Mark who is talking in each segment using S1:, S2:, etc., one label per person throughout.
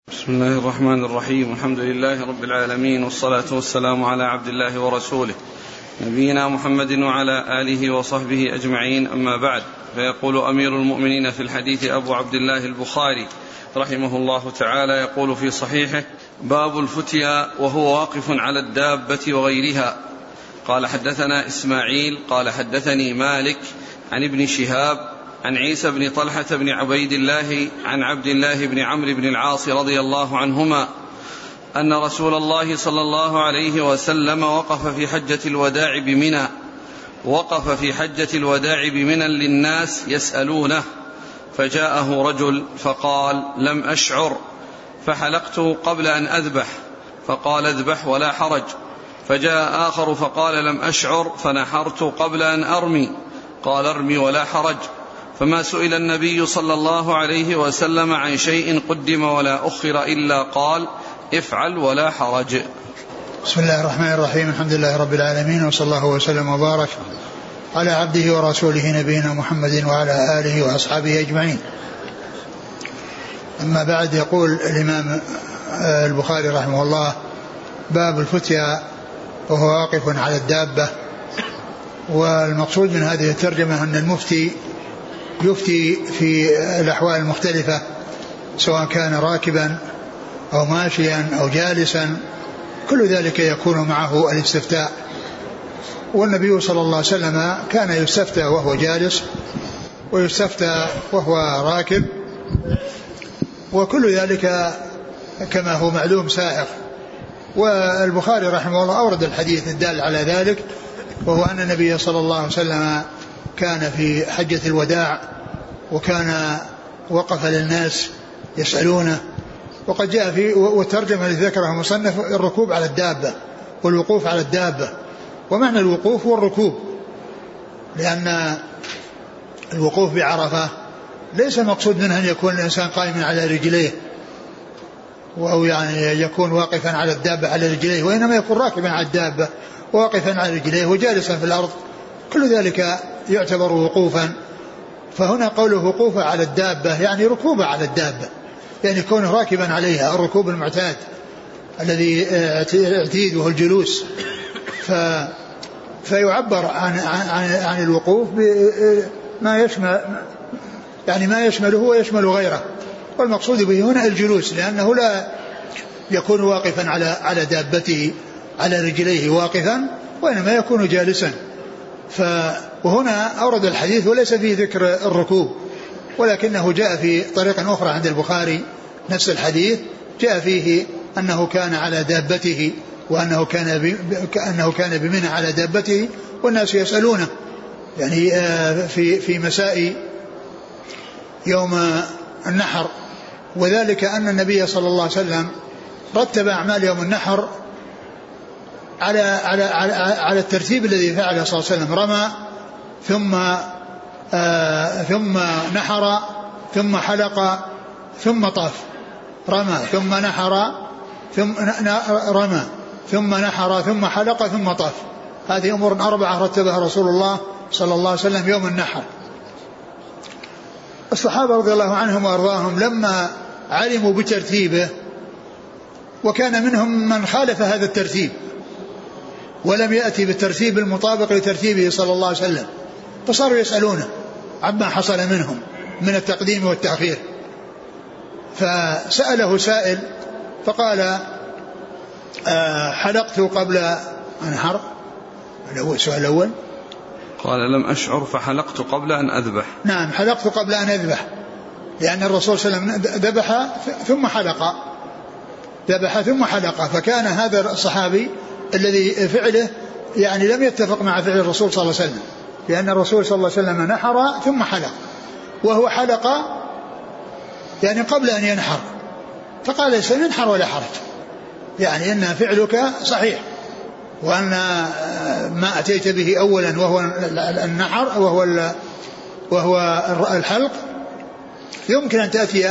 S1: بسم الله الرحمن الرحيم. الحمد لله رب العالمين، والصلاة والسلام على عبد الله ورسوله نبينا محمد وعلى آله وصحبه أجمعين، أما بعد. فيقول أمير المؤمنين في الحديث أبو عبد الله البخاري رحمه الله تعالى، يقول في صحيحه: باب الفتيا وهو واقف على الدابة وغيرها. قال: حدثنا إسماعيل قال: حدثني مالك عن ابن شهاب عن عيسى بن طلحة بن عبيد الله عن عبد الله بن عمرو بن العاص رضي الله عنهما أن رسول الله صلى الله عليه وسلم وقف في حجة الوداع بمنى للناس يسألونه، فجاءه رجل فقال: لم أشعر فحلقت قبل أن أذبح، فقال: اذبح ولا حرج. فجاء آخر فقال: لم أشعر فنحرت قبل أن أرمي، قال: ارمي ولا حرج. فما سئل النبي صلى الله عليه وسلم عن شيء قدم ولا أخر إلا قال: افعل ولا حرج.
S2: بسم الله الرحمن الرحيم. الحمد لله رب العالمين، وصلى الله وسلم وبارك على عبده ورسوله نبينا محمد وعلى آله وأصحابه أجمعين. أما بعد، يقول الإمام البخاري رحمه الله: باب الفتيا وهو واقف على الدابة. والمقصود من هذه الترجمة أن المفتي يفتي في الأحوال المختلفة، سواء كان راكبا أو ماشيا أو جالسا، كل ذلك يكون معه الاستفتاء. والنبي صلى الله عليه وسلم كان يستفتى وهو جالس، ويستفتى وهو راكب، وكل ذلك كما هو معلوم سائغ. والبخاري رحمه الله أورد الحديث الدال على ذلك، وهو أن النبي صلى الله عليه وسلم كان في حجة الوداع، وكان وقف للناس يسألونه. وقد جاء في والترجمة التي ذكرها المصنف الركوب على الدابة والوقوف على الدابة. ومعنى الوقوف هو الركوب، لأن الوقوف بعرفة ليس مقصود منه أن يكون الإنسان قائما على رجليه، أو يعني يكون واقفا على الدابة على رجليه، وإنما يكون راكبا على الدابة واقفا على رجليه وجالسا في الأرض، كل ذلك يعتبر وقوفا. فهنا قوله وقوف على الدابة يعني ركوب على الدابة، يعني كونه راكبا عليها، الركوب المعتاد الذي اعتيده الجلوس. فيعبر عن الوقوف بما يشمل، يعني ما يشمله ويشمل غيره. والمقصود به هنا الجلوس، لأنه لا يكون واقفا على دابته على رجليه واقفا، وإنما يكون جالسا. وهنا أورد الحديث وليس فيه ذكر الركوب، ولكنه جاء في طريق أخرى عند البخاري نفس الحديث، جاء فيه أنه كان على دابته، وأنه كان بمنى على دابته والناس يسألونه، يعني في مساء يوم النحر. وذلك أن النبي صلى الله عليه وسلم رتب أعمال يوم النحر على الترتيب الذي فعله صلى الله عليه وسلم: رمى ثم نحر ثم حلق ثم طاف. رمى ثم نحر ثم نحر ثم حلق ثم طاف. هذه أمور 4 رتبها رسول الله صلى الله عليه وسلم يوم النحر. الصحابة رضي الله عنهم وأرضاهم لما علموا بترتيبه، وكان منهم من خالف هذا الترتيب ولم يأتي بالترتيب المطابق لترتيبه صلى الله عليه وسلم، فصاروا يسألونه عما حصل منهم من التقديم والتأخير. فسأله سائل فقال: حلقت قبل أنحر. السؤال الأول
S1: قال: لم أشعر فحلقت قبل أن أذبح.
S2: نعم، حلقت قبل أن أذبح، لأن الرسول صلى الله عليه وسلم ذبح ثم حلق. فكان هذا الصحابي الذي فعله يعني لم يتفق مع فعل الرسول صلى الله عليه وسلم، لأن الرسول صلى الله عليه وسلم نحر ثم حلق، وهو حلق يعني قبل أن ينحر. فقال: ليس ينحر ولا حرج، يعني إن فعلك صحيح، وأن ما أتيت به أولا وهو النحر وهو الحلق يمكن أن تأتي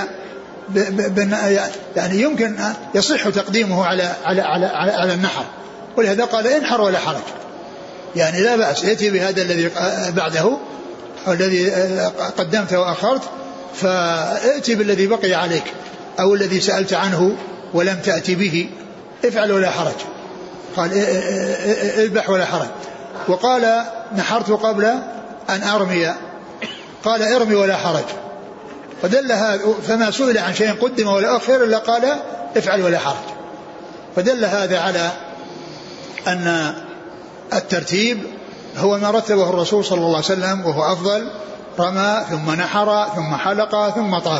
S2: يعني يمكن يصح تقديمه على النحر، ولهذا قال: انحر ولا حرج، يعني لا بأس، يأتي بهذا الذي بعده الذي قدمت وأخرت، فأتي بالذي بقي عليك. أو الذي سألت عنه ولم تأتي به افعل ولا حرج. قال اذبح ولا حرج. وقال نحرت قبل أن أرمي قال ارمي ولا حرج. فدل هذا فما سئل عن شيء قدم ولا أخر إلا قال افعل ولا حرج. فدل هذا على أن الترتيب هو ما رتبه الرسول صلى الله عليه وسلم وهو أفضل. رمى ثم نحر ثم حلق ثم طاف.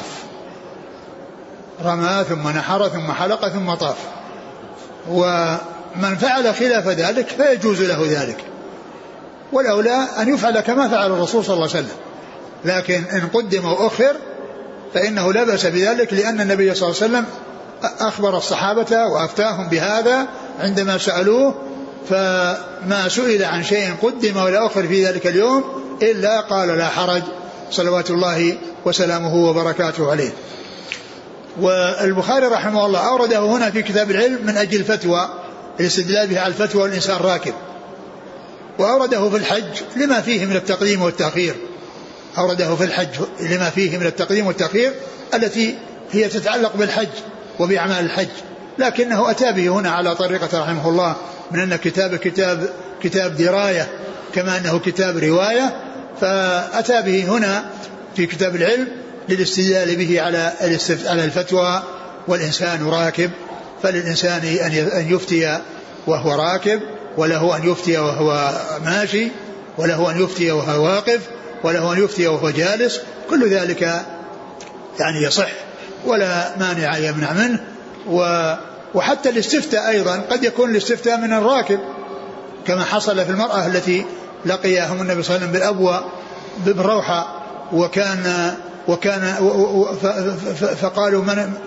S2: رمى ثم نحر ثم حلق ثم طاف. ومن فعل خلاف ذلك فيجوز له ذلك، والأولى أن يفعل كما فعل الرسول صلى الله عليه وسلم. لكن إن قدم وأخر فإنه لا بأس بذلك، لأن النبي صلى الله عليه وسلم أخبر الصحابة وأفتاهم بهذا عندما سألوه، فما سئل عن شيء قدم ولا أخر في ذلك اليوم إلا قال لا حرج صلوات الله وسلامه وبركاته عليه. والبخاري رحمه الله أورده هنا في كتاب العلم من أجل الفتوى، الاستدلال به على الفتوى والإنسان راكب، وأورده في الحج لما فيه من التقديم والتأخير. أورده في الحج لما فيه من التقديم والتأخير التي هي تتعلق بالحج وبأعمال الحج، لكنه أتى به هنا على طريقة رحمه الله من أن كتاب دراية كما أنه كتاب رواية، فأتى به هنا في كتاب العلم للاستدلال به على الفتوى والإنسان راكب. فللإنسان أن يفتي وهو راكب، وله أن يفتي وهو ماشي، وله أن يفتي وهو واقف، وله أن يفتي وهو جالس، كل ذلك يعني يصح ولا مانع يمنع منه. وحتى الاستفتاء أيضا قد يكون الاستفتاء من الراكب، كما حصل في المرأة التي لقيهم النبي صلى الله عليه وسلم بالأبوى بالروحة، فقالوا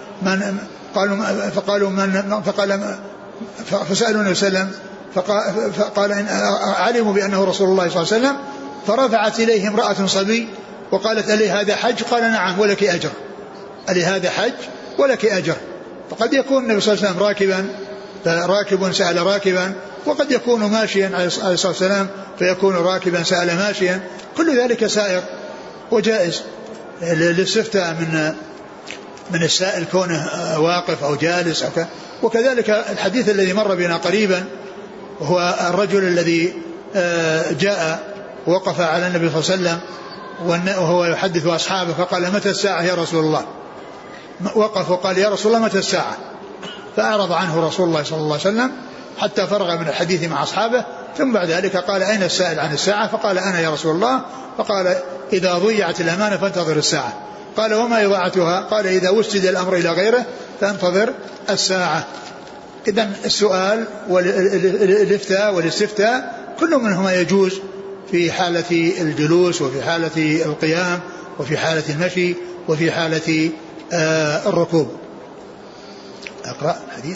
S2: فسألوا النبي صلى الله عليه وسلم فقال إن علموا بأنه رسول الله صلى الله عليه وسلم، فرفعت إليه امرأة صبي وقالت ألي هذا حج؟ قال نعم ولك أجر. ألي هذا حج ولك أجر. فقد يكون النبي صلى الله عليه وسلم راكبا فراكب سأل راكبا، وقد يكون ماشيا عليه الصلاة والسلام فيكون راكبا سأل ماشيا، كل ذلك سائر وجائز. الاستفتاء من السائل كونه واقف أو جالس وكذلك الحديث الذي مر بنا قريبا، وهو الرجل الذي جاء وقف على النبي صلى الله عليه وسلم وهو يحدث أصحابه فقال متى الساعة يا رسول الله؟ وقف وقال يا رسول الله متى الساعة؟ فأعرض عنه رسول الله صلى الله عليه وسلم حتى فرغ من الحديث مع أصحابه، ثم بعد ذلك قال أين السائل عن الساعة؟ فقال أنا يا رسول الله. فقال إذا ضيعت الأمانة فانتظر الساعة. قال وما إضاعتها؟ قال إذا وسد الأمر إلى غيره فانتظر الساعة. إذن السؤال والافتاء والاستفتاء كل منهما يجوز في حالة الجلوس وفي حالة القيام وفي حالة المشي وفي حالة الركوب. أقرأ الحديث.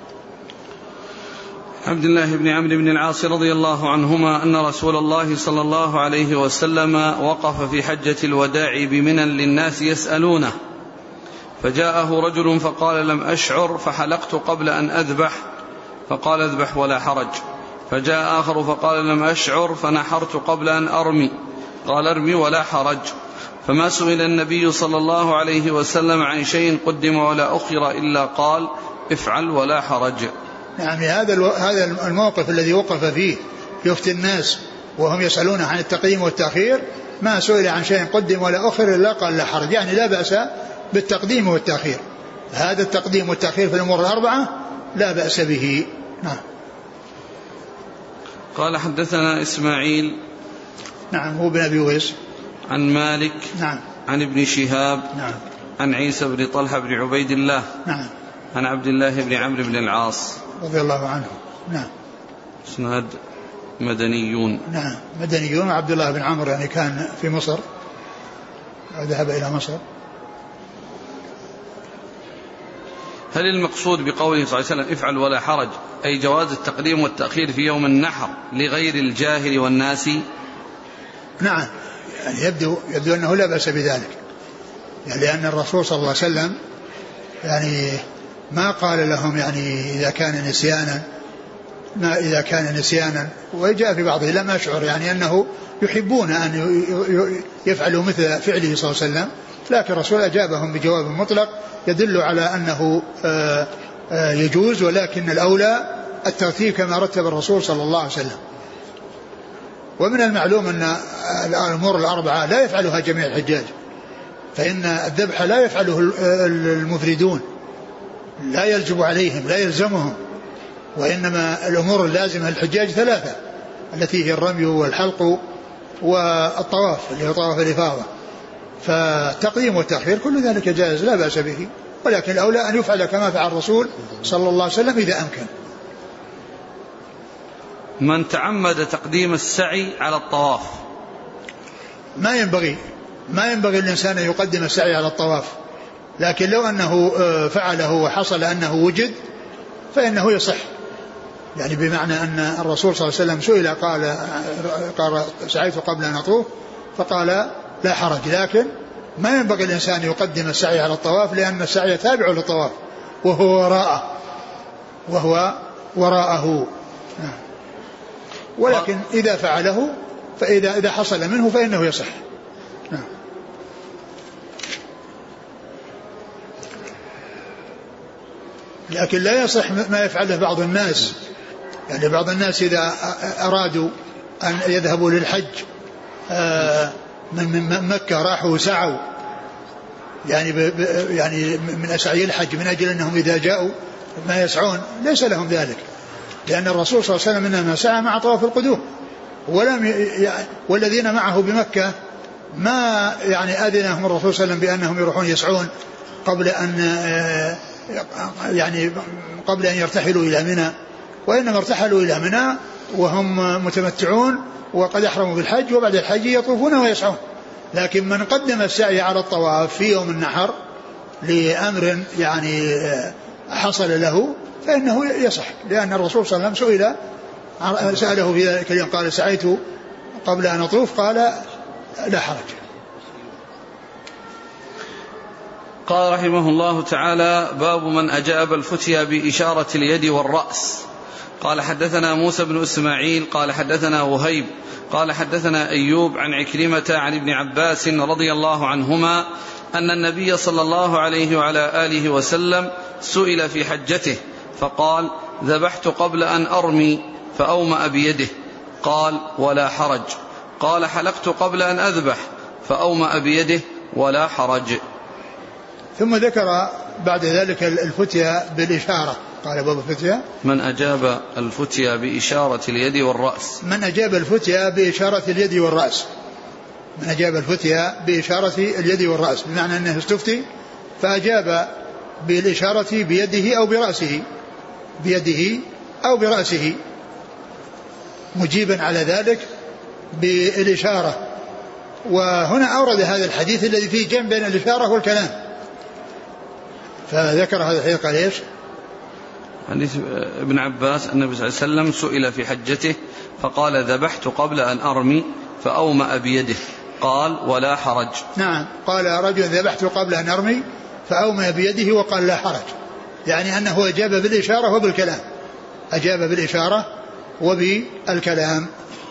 S1: عبد الله بن عمرو بن العاص رضي الله عنهما أن رسول الله صلى الله عليه وسلم وقف في حجة الوداع بمنى للناس يسألونه، فجاءه رجل فقال لم أشعر فحلقت قبل أن أذبح، فقال اذبح ولا حرج. فجاء آخر فقال لم أشعر فنحرت قبل أن أرمي، قال ارمي ولا حرج. فما سئل النبي صلى الله عليه وسلم عن شيء قدم ولا أخر إلا قال افعل ولا حرج.
S2: يعني هذا الموقف الذي وقف فيه يفتي الناس وهم يسألون عن التقديم والتأخير، ما سئل عن شيء قدم ولا أخر إلا قال لا حرج، يعني لا بأس بالتقديم والتأخير. هذا التقديم والتأخير في الأمور الأربعة لا بأس به. نعم.
S1: قال حدثنا إسماعيل
S2: نعم هو بن أبي ويس
S1: عن مالك
S2: نعم
S1: عن ابن شهاب
S2: نعم
S1: عن عيسى بن طلحة بن عبيد الله
S2: نعم
S1: عن عبد الله بن عمرو بن العاص
S2: رضي الله عنه. نعم.
S1: اسناد مدنيون.
S2: نعم مدنيون. عبد الله بن عمرو يعني كان في مصر، ذهب إلى مصر.
S1: هل المقصود بقوله صلى الله عليه وسلم افعل ولا حرج أي جواز التقديم والتأخير في يوم النحر لغير الجاهل والناس؟
S2: نعم يعني يبدو أنه لا بأس بذلك، يعني لأن الرسول صلى الله عليه وسلم يعني ما قال لهم يعني إذا كان نسيانا وجاء في بعضه لم أشعر، يعني أنه يحبون أن يفعلوا مثل فعله صلى الله عليه وسلم لكن الرسول أجابهم بجواب مطلق يدل على أنه يجوز، ولكن الأولى الترتيب كما رتب الرسول صلى الله عليه وسلم. ومن المعلوم أن الأمور الأربعة لا يفعلها جميع الحجاج، فإن الذبح لا يفعله المفردون، لا يجب عليهم لا يلزمهم، وإنما الأمور اللازمة للحجاج ثلاثة التي هي الرمي والحلق والطواف اللي هو طواف الإفاضة. فالتقديم والتأخير كل ذلك جائز لا بأس به، ولكن الأولى أن يفعل كما فعل الرسول صلى الله عليه وسلم إذا أمكن.
S1: من تعمد تقديم السعي على الطواف،
S2: ما ينبغي الإنسان أن يقدم السعي على الطواف، لكن لو أنه فعله وحصل أنه وجد فإنه يصح، يعني بمعنى أن الرسول صلى الله عليه وسلم سئل قال سعيت قبل أن أطوف فقال لا حرج، لكن ما ينبغي الإنسان يقدم السعي على الطواف، لأن السعي تابع للطواف وهو وراءه. ولكن إذا فعله فإذا حصل منه فإنه يصح. لكن لا يصح ما يفعله بعض الناس، يعني بعض الناس إذا أرادوا أن يذهبوا للحج من مكة راحوا سعوا، يعني من أسعي الحج من أجل أنهم إذا جاءوا ما يسعون، ليس لهم ذلك، لأن الرسول صلى الله عليه وسلم إنما سعى مع طواف القدوم، والذين معه بمكة ما يعني أذنهم الرسول صلى الله عليه وسلم بأنهم يروحون يسعون قبل أن يرتحلوا إلى منى، وإنما ارتحلوا إلى منى وهم متمتعون وقد أحرموا بالحج، وبعد الحج يطوفون ويسعون. لكن من قدم السعي على الطواف في يوم النحر لأمر يعني حصل له فإنه يصح، لأن الرسول صلى الله عليه وسلم سأله في ذلك اليوم قال سعيت قبل أن أطوف قال لا حرج.
S1: قال رحمه الله تعالى: باب من أجاب الفتيا بإشارة اليد والرأس. قال حدثنا موسى بن إسماعيل قال حدثنا وهيب قال حدثنا أيوب عن عكرمة عن ابن عباس رضي الله عنهما أن النبي صلى الله عليه وعلى آله وسلم سئل في حجته فقال: ذبحت قبل أن أرمي فأومأ بيده، قال: ولا حرج. قال: حلقت قبل أن أذبح فأومأ بيده، ولا حرج.
S2: ثم ذكر بعد ذلك الفتيا بالإشارة. قال باب الفتيا: من
S1: أجاب الفتيا بإشارة اليد والرأس.
S2: من أجاب الفتيا بإشارة اليد والرأس، من أجاب الفتيا بإشارة اليد والرأس، بمعنى أنه استفتي فأجاب بالإشارة بيده أو برأسه، بيده أو برأسه، مجيبا على ذلك بالإشارة. وهنا أورد هذا الحديث الذي فيه جمع بين الإشارة والكلام، فذكر هذا الحديث قال إيش؟
S1: حديث ابن عباس النبي صلى الله عليه وسلم سئل في حجته فقال: ذبحت قبل أن أرمي فأومأ بيده، قال: ولا حرج.
S2: نعم، قال رجل: ذبحت قبل أن أرمي فأومأ بيده وقال: لا حرج، يعني أنه أجاب بالإشارة وبالكلام، أجاب بالإشارة وبالكلام.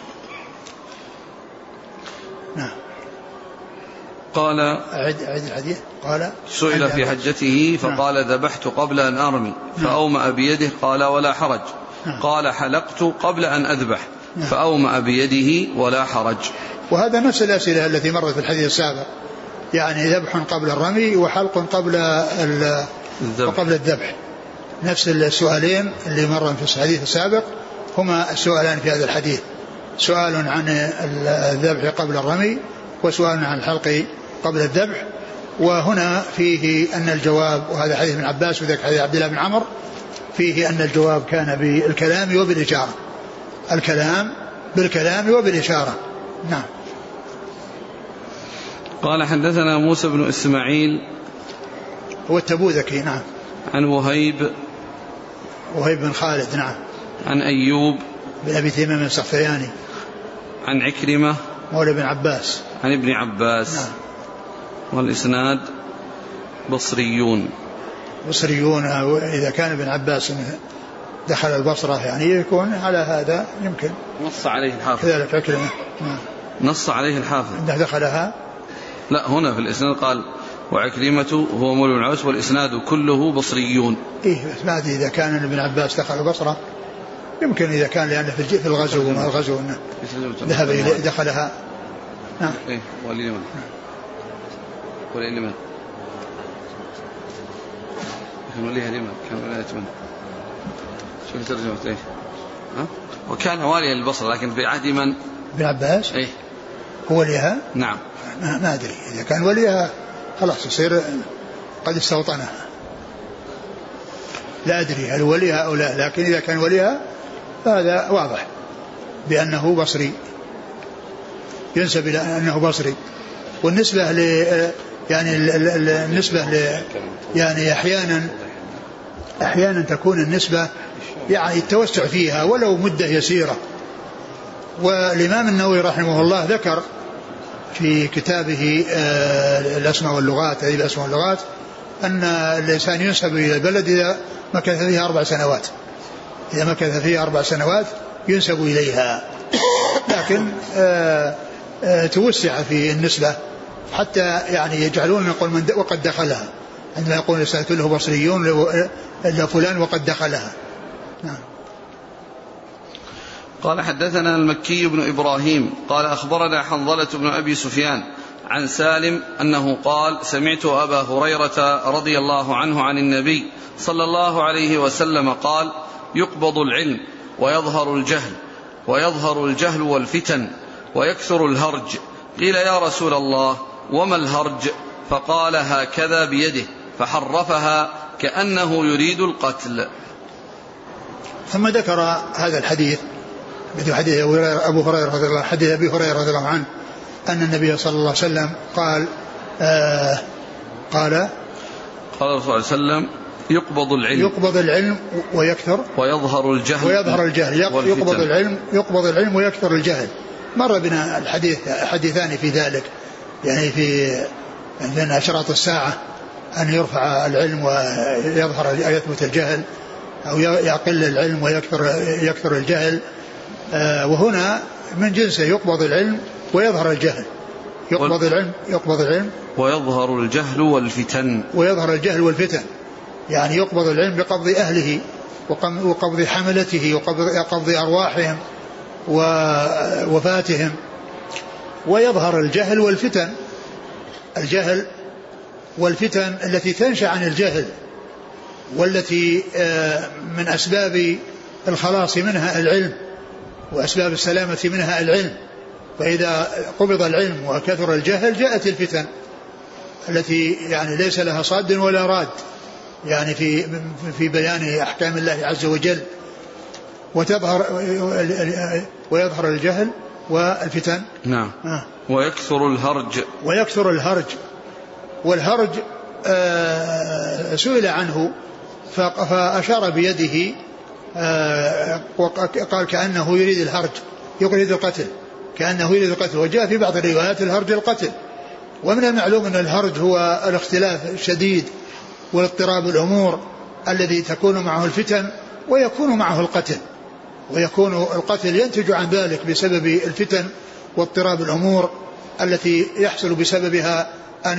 S2: نعم.
S1: قال:
S2: أعد الحديث. قال:
S1: سئل في حجته فقال: ذبحت قبل أن أرمي فأومأ بيده، قال: ولا حرج. قال: حلقت قبل أن أذبح فأومأ بيده، ولا حرج.
S2: وهذا نفس الأسئلة التي مرت في الحديث السابق، يعني ذبح قبل الرمي وحلق قبل الذبح، نفس السؤالين اللي مروا في الحديث السابق هما السؤالان في هذا الحديث، سؤال عن الذبح قبل الرمي وسؤال عن الحلق قبل الذبح. وهنا فيه أن الجواب، وهذا حديث ابن عباس وذاك حديث عبد الله بن عمر، فيه أن الجواب كان بالكلام وبالإشارة، الكلام بالكلام وبالإشارة. نعم.
S1: قال حدثنا موسى بن إسماعيل
S2: هو التبوذكي. نعم.
S1: عن وهيب
S2: بن خالد. نعم.
S1: عن أيوب
S2: بن أبي تميم السختياني.
S1: عن عكرمة
S2: مولى بن عباس
S1: عن ابن عباس.
S2: نعم.
S1: والإسناد بصريون.
S2: إذا كان ابن عباس دخل البصرة يعني يكون على هذا يمكن.
S1: نص عليه الحافظ
S2: كذلك عكرمة. نعم.
S1: نص عليه الحافظ
S2: أنه دخلها.
S1: لا، هنا في الإسناد قال وعكرمة هو مولى بن عباس والإسناد كله بصريون.
S2: إيه بس ما أدري إذا كان ابن عباس دخل البصرة، يمكن إذا كان لأنه في الغزو وما الغزو أنه ذهب إلى دخلها. نعم.
S1: إيه ولمن ولمن كان وليها لمن كان ولاية من شوف ترجمة إيه ها؟ وكان واليا للبصرة لكن في عهد من؟
S2: ابن عباس.
S1: إيه
S2: هو وليها.
S1: نعم.
S2: ما أدري إذا كان وليها خلاص يصير قد استوطنها، لا أدري هل وليها أو لا، لكن إذا كان وليها فهذا واضح بأنه بصري، ينسب إلى أنه بصري. والنسبة ل يعني النسبة ل يعني أحيانا تكون النسبة يعني التوسع فيها ولو مدة يسيرة. والإمام النووي رحمه الله ذكر في كتابه الأسماء واللغات، هذه الأسماء واللغات، أن الإنسان ينسب إلى البلد إذا مكث فيها 4 سنوات، إذا مكث فيها 4 سنوات ينسب إليها. لكن توسع في النسبة حتى يعني يجعلون يقول من وقد دخلها، عندما يقول الإنسان كله بصريون إلا فلان وقد دخلها. نعم.
S1: قال حدثنا المكي بن إبراهيم قال أخبرنا حنظلة بن أبي سفيان عن سالم أنه قال سمعت أبا هريرة رضي الله عنه عن النبي صلى الله عليه وسلم قال يقبض العلم ويظهر الجهل والفتن ويكثر الهرج. قيل يا رسول الله وما الهرج؟ فقال هكذا بيده فحرفها كأنه يريد القتل.
S2: ثم ذكر هذا الحديث مثل حديث أبو هريرة رضي الله، حديث أبي هريرة رضي الله عنه أن النبي صلى الله عليه وسلم قال
S1: قال الرسول صلى الله عليه وسلم يقبض العلم
S2: ويكثر
S1: ويظهر الجهل
S2: يقبض العلم ويكثر الجهل. مر بنا الحديثان في ذلك، يعني في عندنا أشراط الساعة أن يرفع العلم ويثبت الجهل، أو يقل العلم ويكثر الجهل. وهنا من جنسه يقبض العلم ويظهر الجهل. يقبض العلم
S1: ويظهر الجهل والفتن.
S2: يعني يقبض العلم بقبض أهله وقبض حملته وقبض أرواحهم ووفاتهم. ويظهر الجهل والفتن التي تنشأ عن الجهل، والتي من أسباب الخلاص منها العلم، وأسباب السلامة منها العلم. فإذا قبض العلم وكثر الجهل جاءت الفتن التي يعني ليس لها صاد ولا راد، يعني في بيان أحكام الله عز وجل. ويظهر الجهل والفتن.
S1: نعم. ويكثر الهرج. والهرج سئل عنه فأشار بيده وقال كأنه يريد الهرج، يريد القتل، كأنه يريد القتل. وجاء في بعض الروايات الهرج القتل. ومن المعلوم أن الهرج هو الاختلاف الشديد والاضطراب الأمور الذي تكون معه الفتن ويكون معه القتل، ويكون القتل ينتج عن ذلك بسبب الفتن واضطراب الأمور التي يحصل بسببها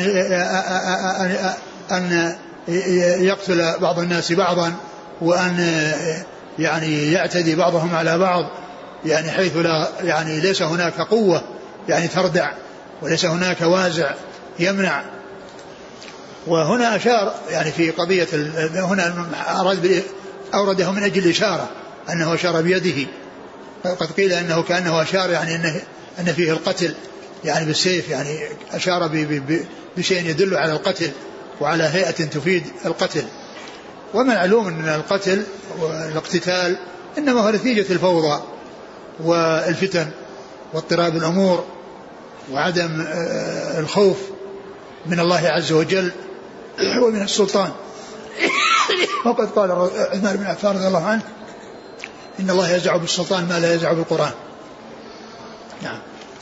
S1: أن يقتل بعض الناس بعضا، وأن يعني يعتدي بعضهم على بعض، يعني حيث لا يعني ليس هناك قوة يعني تردع، وليس هناك وازع يمنع. وهنا أشار يعني في قضية هنا أورده من أجل الإشارة أنه أشار بيده. قد قيل أنه كأنه أشار يعني أن فيه القتل يعني بالسيف، يعني أشار بشيء يدل على القتل وعلى هيئة تفيد القتل. ومن علوم أن القتل والاقتتال إنما هو نتيجة الفوضى والفتن واضطراب الأمور وعدم الخوف من الله عز وجل ومن السلطان. وقد قال عثمان بن عفان رضي الله عنه إن الله يزع بالسلطان ما لا يزع بالقرآن. نعم.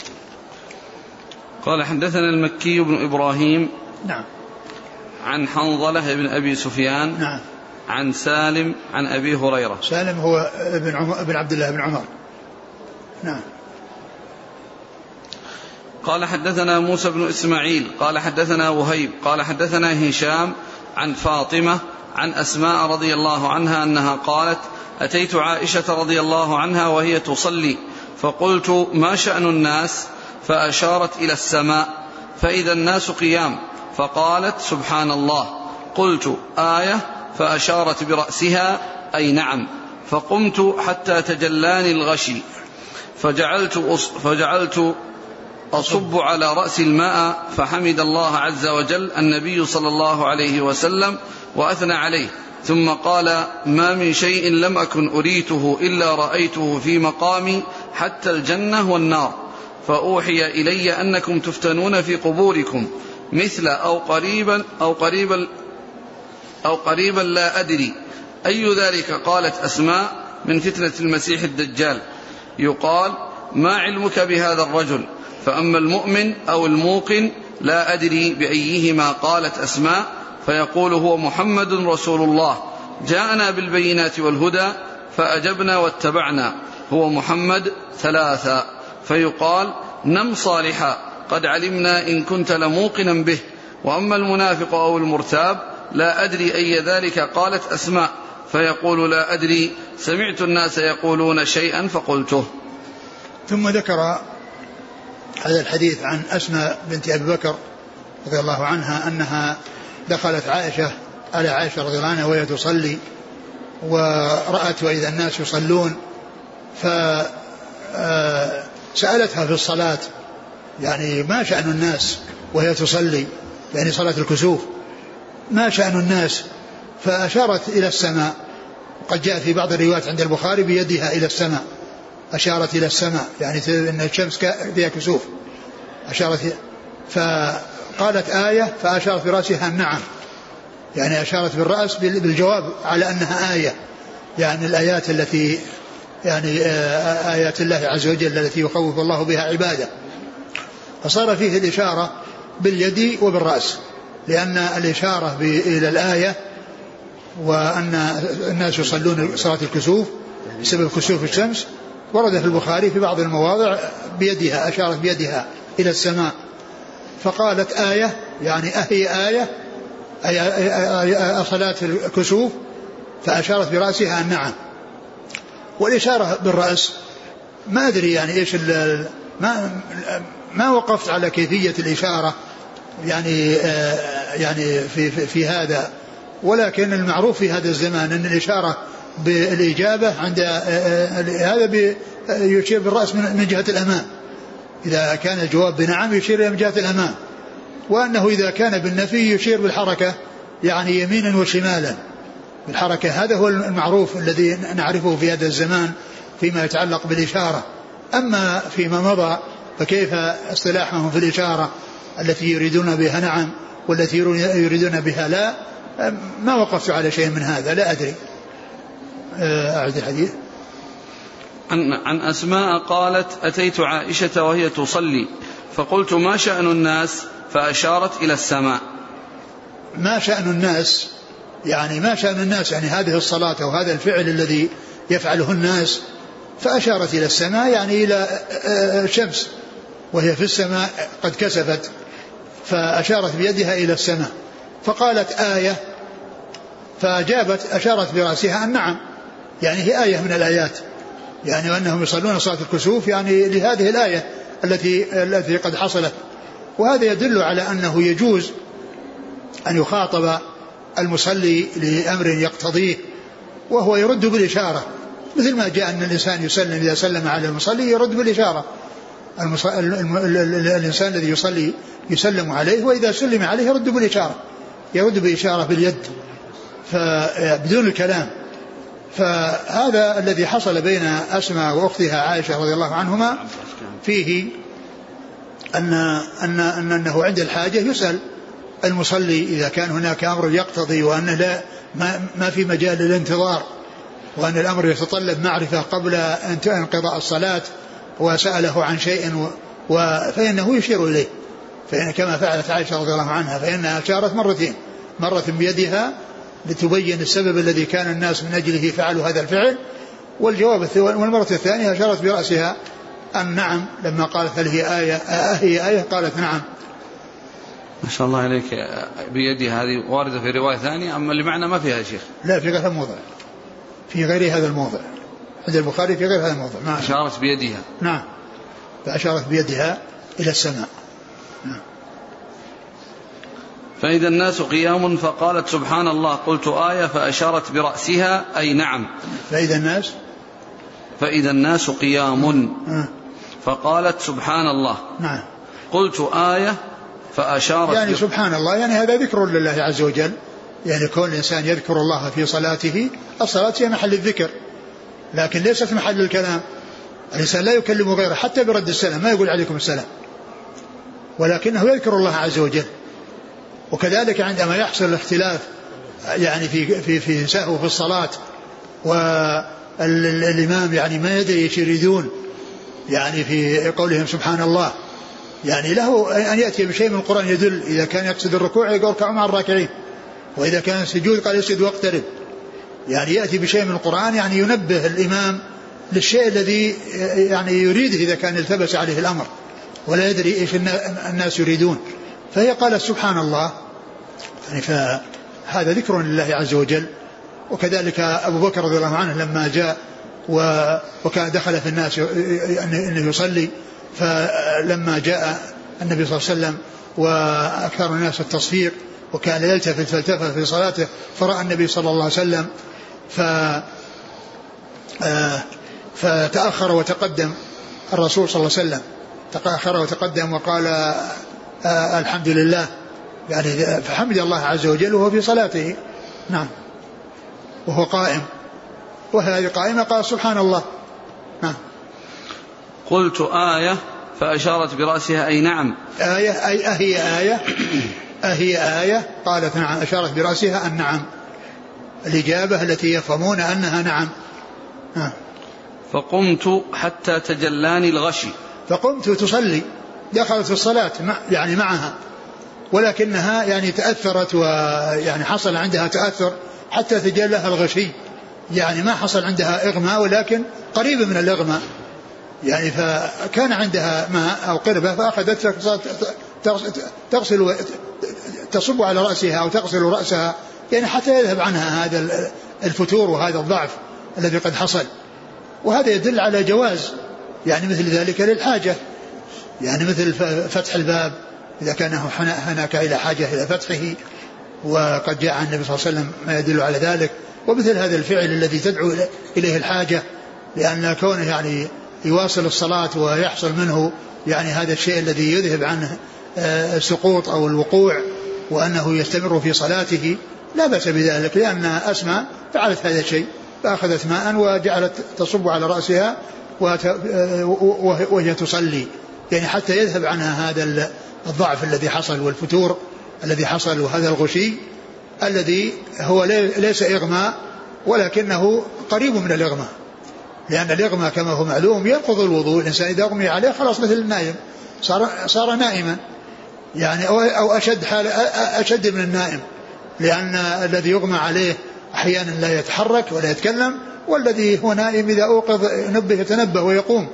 S1: قال حدثنا المكي بن إبراهيم.
S2: نعم.
S1: عن حنظلة بن أبي سفيان.
S2: نعم.
S1: عن سالم عن أبي هريرة.
S2: سالم هو ابن عبد الله بن عمر. نعم.
S1: قال حدثنا موسى بن إسماعيل قال حدثنا وهيب قال حدثنا هشام عن فاطمة عن أسماء رضي الله عنها أنها قالت أتيت عائشة رضي الله عنها وهي تصلي فقلت ما شأن الناس؟ فأشارت إلى السماء فإذا الناس قيام فقالت سبحان الله. قلت آية؟ فأشارت برأسها أي نعم. فقمت حتى تجلاني الغشي فجعلت أصب على رأس الماء فحمد الله عز وجل النبي صلى الله عليه وسلم وأثنى عليه ثم قال ما من شيء لم أكن أريته إلا رأيته في مقامي حتى الجنة والنار فأوحي إلي أنكم تفتنون في قبوركم مثل أو قريبا لا أدري أي ذلك. قالت أسماء من فتنة المسيح الدجال. يقال ما علمك بهذا الرجل؟ فأما المؤمن أو الموقن لا أدري بأيهما. قالت أسماء فيقول هو محمد رسول الله جاءنا بالبينات والهدى فأجبنا واتبعنا هو محمد 3. فيقال نم صالحا قد علمنا إن كنت لموقنا به. وأما المنافق أو المرتاب لا أدري أي ذلك. قالت أسماء فيقول لا أدري سمعت الناس يقولون شيئا فقلته.
S2: ثم ذكر هذا الحديث عن أسماء بنت أبي بكر رضي الله عنها أنها دخلت على عائشة رضي الله عنها وهي تصلي ورأت وإذا الناس يصلون فسألتها في الصلاة يعني ما شأن الناس وهي تصلي يعني صلاة الكسوف ما شأن الناس؟ فأشارت إلى السماء. قد جاء في بعض الروايات عند البخاري بيدها إلى السماء أشارت إلى السماء يعني أن الشمس فيها كسوف أشارت. فقالت آية فأشارت برأسها نعم يعني أشارت بالرأس بالجواب على أنها آية يعني الآيات التي يعني آيات الله عز وجل التي يخوف الله بها عباده. فصار فيه الإشارة باليد وبالرأس لأن الإشارة إلى الآية وأن الناس يصلون صلاة الكسوف بسبب كسوف الشمس ورد في البخاري في بعض المواضع بيدها أشارت بيدها إلى السماء فقالت آية يعني أهي آية أي صلاة الكسوف فأشارت برأسها نعم. والإشارة بالرأس ما أدري يعني إيش ما وقفت على كيفية الإشارة يعني في هذا ولكن المعروف في هذا الزمان أن الإشارة بالإجابة عند هذا يشير بالرأس من جهة الأمام إذا كان الجواب بنعم يشير من جهة الأمام وأنه إذا كان بالنفي يشير بالحركة يعني يمينا وشمالا بالحركة. هذا هو المعروف الذي نعرفه في هذا الزمان فيما يتعلق بالإشارة. أما فيما مضى فكيف اصطلاحهم في الإشارة التي يريدون بها نعم والتي يريدون بها لا ما وقفت على شيء من هذا لا أدري. أعد الحديث.
S1: عن أسماء قالت أتيت عائشة وهي تصلي فقلت ما شأن الناس؟ فأشارت إلى السماء.
S2: ما شأن الناس يعني ما شأن الناس يعني هذه الصلاة أو هذا الفعل الذي يفعله الناس. فأشارت إلى السماء يعني إلى الشمس وهي في السماء قد كسفت فأشارت بيدها إلى السماء. فقالت آية فأجابت أشارت برأسها النعم يعني هي آية من الآيات يعني وأنهم يصلون صلاة الكسوف يعني لهذه الآية التي قد حصلت. وهذا يدل على أنه يجوز أن يخاطب المصلي لأمر يقتضيه وهو يرد بالإشارة مثل ما جاء أن الإنسان يسلم إذا سلم على المصلي يرد بالإشارة. الإنسان الذي يصلي يسلم عليه وإذا سلم عليه يرد بالإشارة يرد بإشارة باليد بدون الكلام. فهذا الذي حصل بين أسماء وأختها عائشة رضي الله عنهما فيه أنه عند الحاجة يسأل المصلي إذا كان هناك أمر يقتضي وأنه لا ما في مجال للانتظار وأن الأمر يتطلب معرفة قبل أن انقضاء الصلاة وسأله عن شيء فإنه يشير إليه. فإن كما فعلت عائشة رضي الله عنها فإنها أشارت مرتين مرة بيدها لتبين السبب الذي كان الناس من أجله فعلوا هذا الفعل والمرة الثانية أشارت برأسها النعم لما قالت هل هي آية هي آية قالت نعم.
S1: ما شاء الله عليك. بيدي هذه واردة في رواية ثانية أما اللي معنا ما فيها شيخ؟
S2: لا في غير الموضع، في غير هذا الموضع عند البخاري في غير هذا الموضع. نعم.
S1: أشارت بيدها.
S2: نعم فأشارت بيدها إلى السماء. نعم.
S1: فإذا الناس قيام فقالت سبحان الله قلت آية فأشارت برأسها أي نعم. فإذا الناس قيام فقالت سبحان الله.
S2: نعم.
S1: قلت آية فأشارت
S2: يعني سبحان الله يعني هذا ذكر لله عز وجل، يعني كون الإنسان يذكر الله في صلاته، الصلاة هي محل الذكر لكن ليست محل الكلام. الإنسان لا يكلم غيره حتى برد السلام ما يقول عليكم السلام، ولكنه يذكر الله عز وجل. وكذلك عندما يحصل الاختلاف يعني في سهو في الصلاة والإمام يعني ما يدري ايش يريدون يعني في قولهم سبحان الله، يعني له أن يأتي بشيء من القرآن يدل. إذا كان يقصد الركوع يقول اركعوا مع الراكعين، وإذا كان السجود قال اسجد واقترب. يعني يأتي بشيء من القرآن يعني ينبه الإمام للشيء الذي يعني يريده إذا كان التبس عليه الأمر ولا يدري ايش الناس يريدون. فهي قالت سبحان الله يعني فهذا ذكر لله عز وجل. وكذلك أبو بكر رضي الله عنه لما جاء وكان دخل في الناس أنه يصلي، فلما جاء النبي صلى الله عليه وسلم وأكثر الناس التصفيق وكان يلتفت فالتفت في صلاته فرأى النبي صلى الله عليه وسلم فتأخر وتقدم الرسول صلى الله عليه وسلم، تأخر وتقدم وقال الحمد لله يعني فحمد الله عز وجل وهو في صلاته. نعم وهو قائم، وهذه قائمة قال سبحان الله. نعم.
S1: قلت آية فأشارت برأسها أي نعم.
S2: آية أي أهي آية أهي آية قالت نعم أشارت برأسها النعم، الإجابة التي يفهمون أنها نعم.
S1: فقمت حتى تجلاني الغشي.
S2: فقمت تصلي، دخلت في الصلاة يعني معها، ولكنها يعني تأثرت ويعني حصل عندها تأثر حتى تجلها الغشي، يعني ما حصل عندها إغماء ولكن قريب من الإغماء، يعني فكان عندها ماء أو قربة فأخذت تغسل تصب على رأسها أو تغسل رأسها يعني حتى يذهب عنها هذا الفتور وهذا الضعف الذي قد حصل. وهذا يدل على جواز يعني مثل ذلك للحاجة، يعني مثل فتح الباب إذا كان هناك إلى حاجة إلى فتحه وقد جاء عن النبي صلى الله عليه وسلم ما يدل على ذلك، ومثل هذا الفعل الذي تدعو إليه الحاجة، لأن كونه يعني يواصل الصلاة ويحصل منه يعني هذا الشيء الذي يذهب عنه السقوط أو الوقوع وأنه يستمر في صلاته لا بأس بذلك، لأن أسماء فعلت هذا الشيء فأخذت ماء وجعلت تصب على رأسها وهي تصلي يعني حتى يذهب عنها هذا الضعف الذي حصل والفتور الذي حصل وهذا الغشي الذي هو ليس إغماء ولكنه قريب من الإغماء، لأن الإغماء كما هو معلوم ينقض الوضوء. الإنسان إذا أغمي عليه خلاص مثل النائم صار نائما يعني أو أشد من النائم، لأن الذي يغمى عليه أحيانا لا يتحرك ولا يتكلم، والذي هو نائم إذا أوقظ نبه يتنبه ويقوم.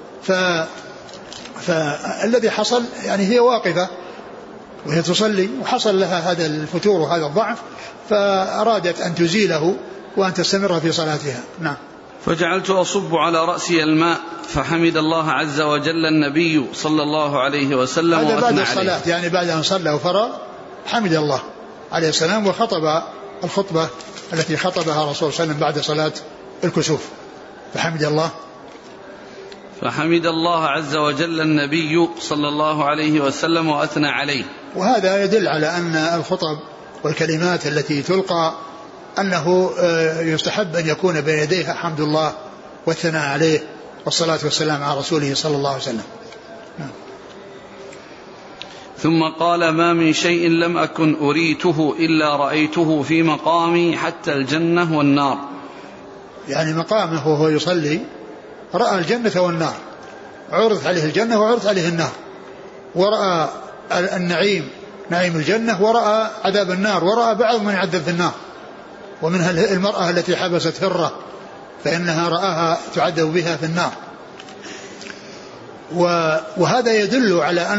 S2: فالذي حصل يعني هي واقفة وهي تصلي وحصل لها هذا الفتور وهذا الضعف فأرادت أن تزيله وأن تستمر في صلاتها. نعم.
S1: فجعلت أصب على رأسي الماء فحمد الله عز وجل النبي صلى الله عليه وسلم
S2: هذا بعد الصلاة يعني بعد أن صلى وفرغ حمد الله عليه السلام وخطب الخطبة التي خطبها الرسول صلى الله عليه وسلم بعد صلاة الكسوف. فحمد الله عز وجل النبي صلى الله عليه وسلم وأثنى عليه. وهذا يدل على أن الخطب والكلمات التي تلقى أنه يستحب أن يكون بين يديها حمد الله والثناء عليه والصلاة والسلام على رسوله صلى الله عليه وسلم.
S1: ثم قال ما من شيء لم أكن أريته إلا رأيته في مقامي حتى الجنة والنار. يعني مقامه وهو يصلي رأى الجنة والنار، عرضت عليه الجنة وعرضت عليه النار، ورأى النعيم نعيم الجنة ورأى عذاب النار، ورأى بعض من يعذب في النار، ومنها المرأة التي حبست هرة فإنها رآها تعذب بها في النار.
S2: وهذا يدل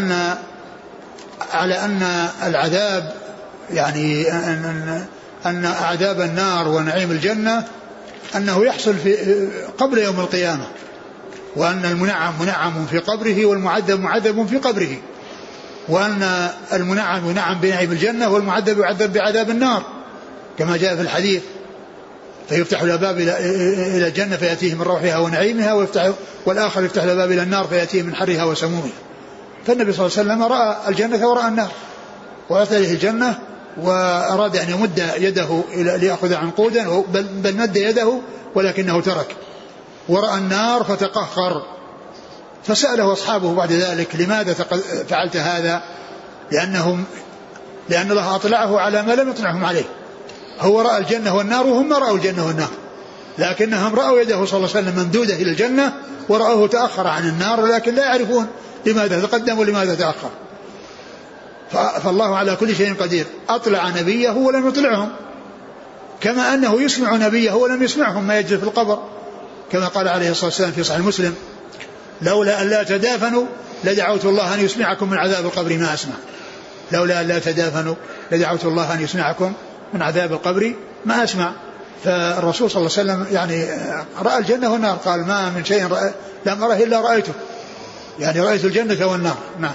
S2: على أن العذاب يعني أن عذاب النار ونعيم الجنة أنه يحصل قبل يوم القيامة، وأن المنعم منعم في قبره والمعذب معذب في قبره، وأن المنعم منعم بنعيم الجنة والمعذب يعذب بعذاب النار كما جاء في الحديث. فيفتح الباب إلى الجنة فيأتيه من روحها ونعيمها، والآخر يفتح الباب إلى النار فيأتيه من حرها وسمومها. فالنبي صلى الله عليه وسلم رأى الجنة ورأى النار، وأتى إليه الجنة وأراد أن يمد يده ليأخذ عنقودا، بل مد يده ولكنه ترك، ورأى النار فتقهقر. فسأله أصحابه بعد ذلك لماذا فعلت هذا؟ لأن الله أطلعه على ما لم يطلعهم عليه. هو رأى الجنة والنار وهم ما رأوا الجنة والنار، لكنهم رأوا يده صلى الله عليه وسلم ممدودة إلى الجنة ورأوه تأخر عن النار، لكن لا يعرفون لماذا تقدم ولماذا تأخر. فالله على كل شيء قدير، أطلع نبيه ولم يطلعهم، كما أنه يسمع نبيه ولم يسمعهم ما يجري في القبر، كما قال عليه الصلاة والسلام في صحيح مسلم: لولا أن لا تدافنوا لدعوت الله أن يسمعكم من عذاب القبر ما أسمع. لولا أن لا تدافنوا لدعوت الله أن يسمعكم من عذاب القبر ما أسمع. فالرسول صلى الله عليه وسلم يعني رأى الجنة والنار، قال: ما من شيء لم أره إلا رأيته، يعني رأيت الجنة والنار. نعم.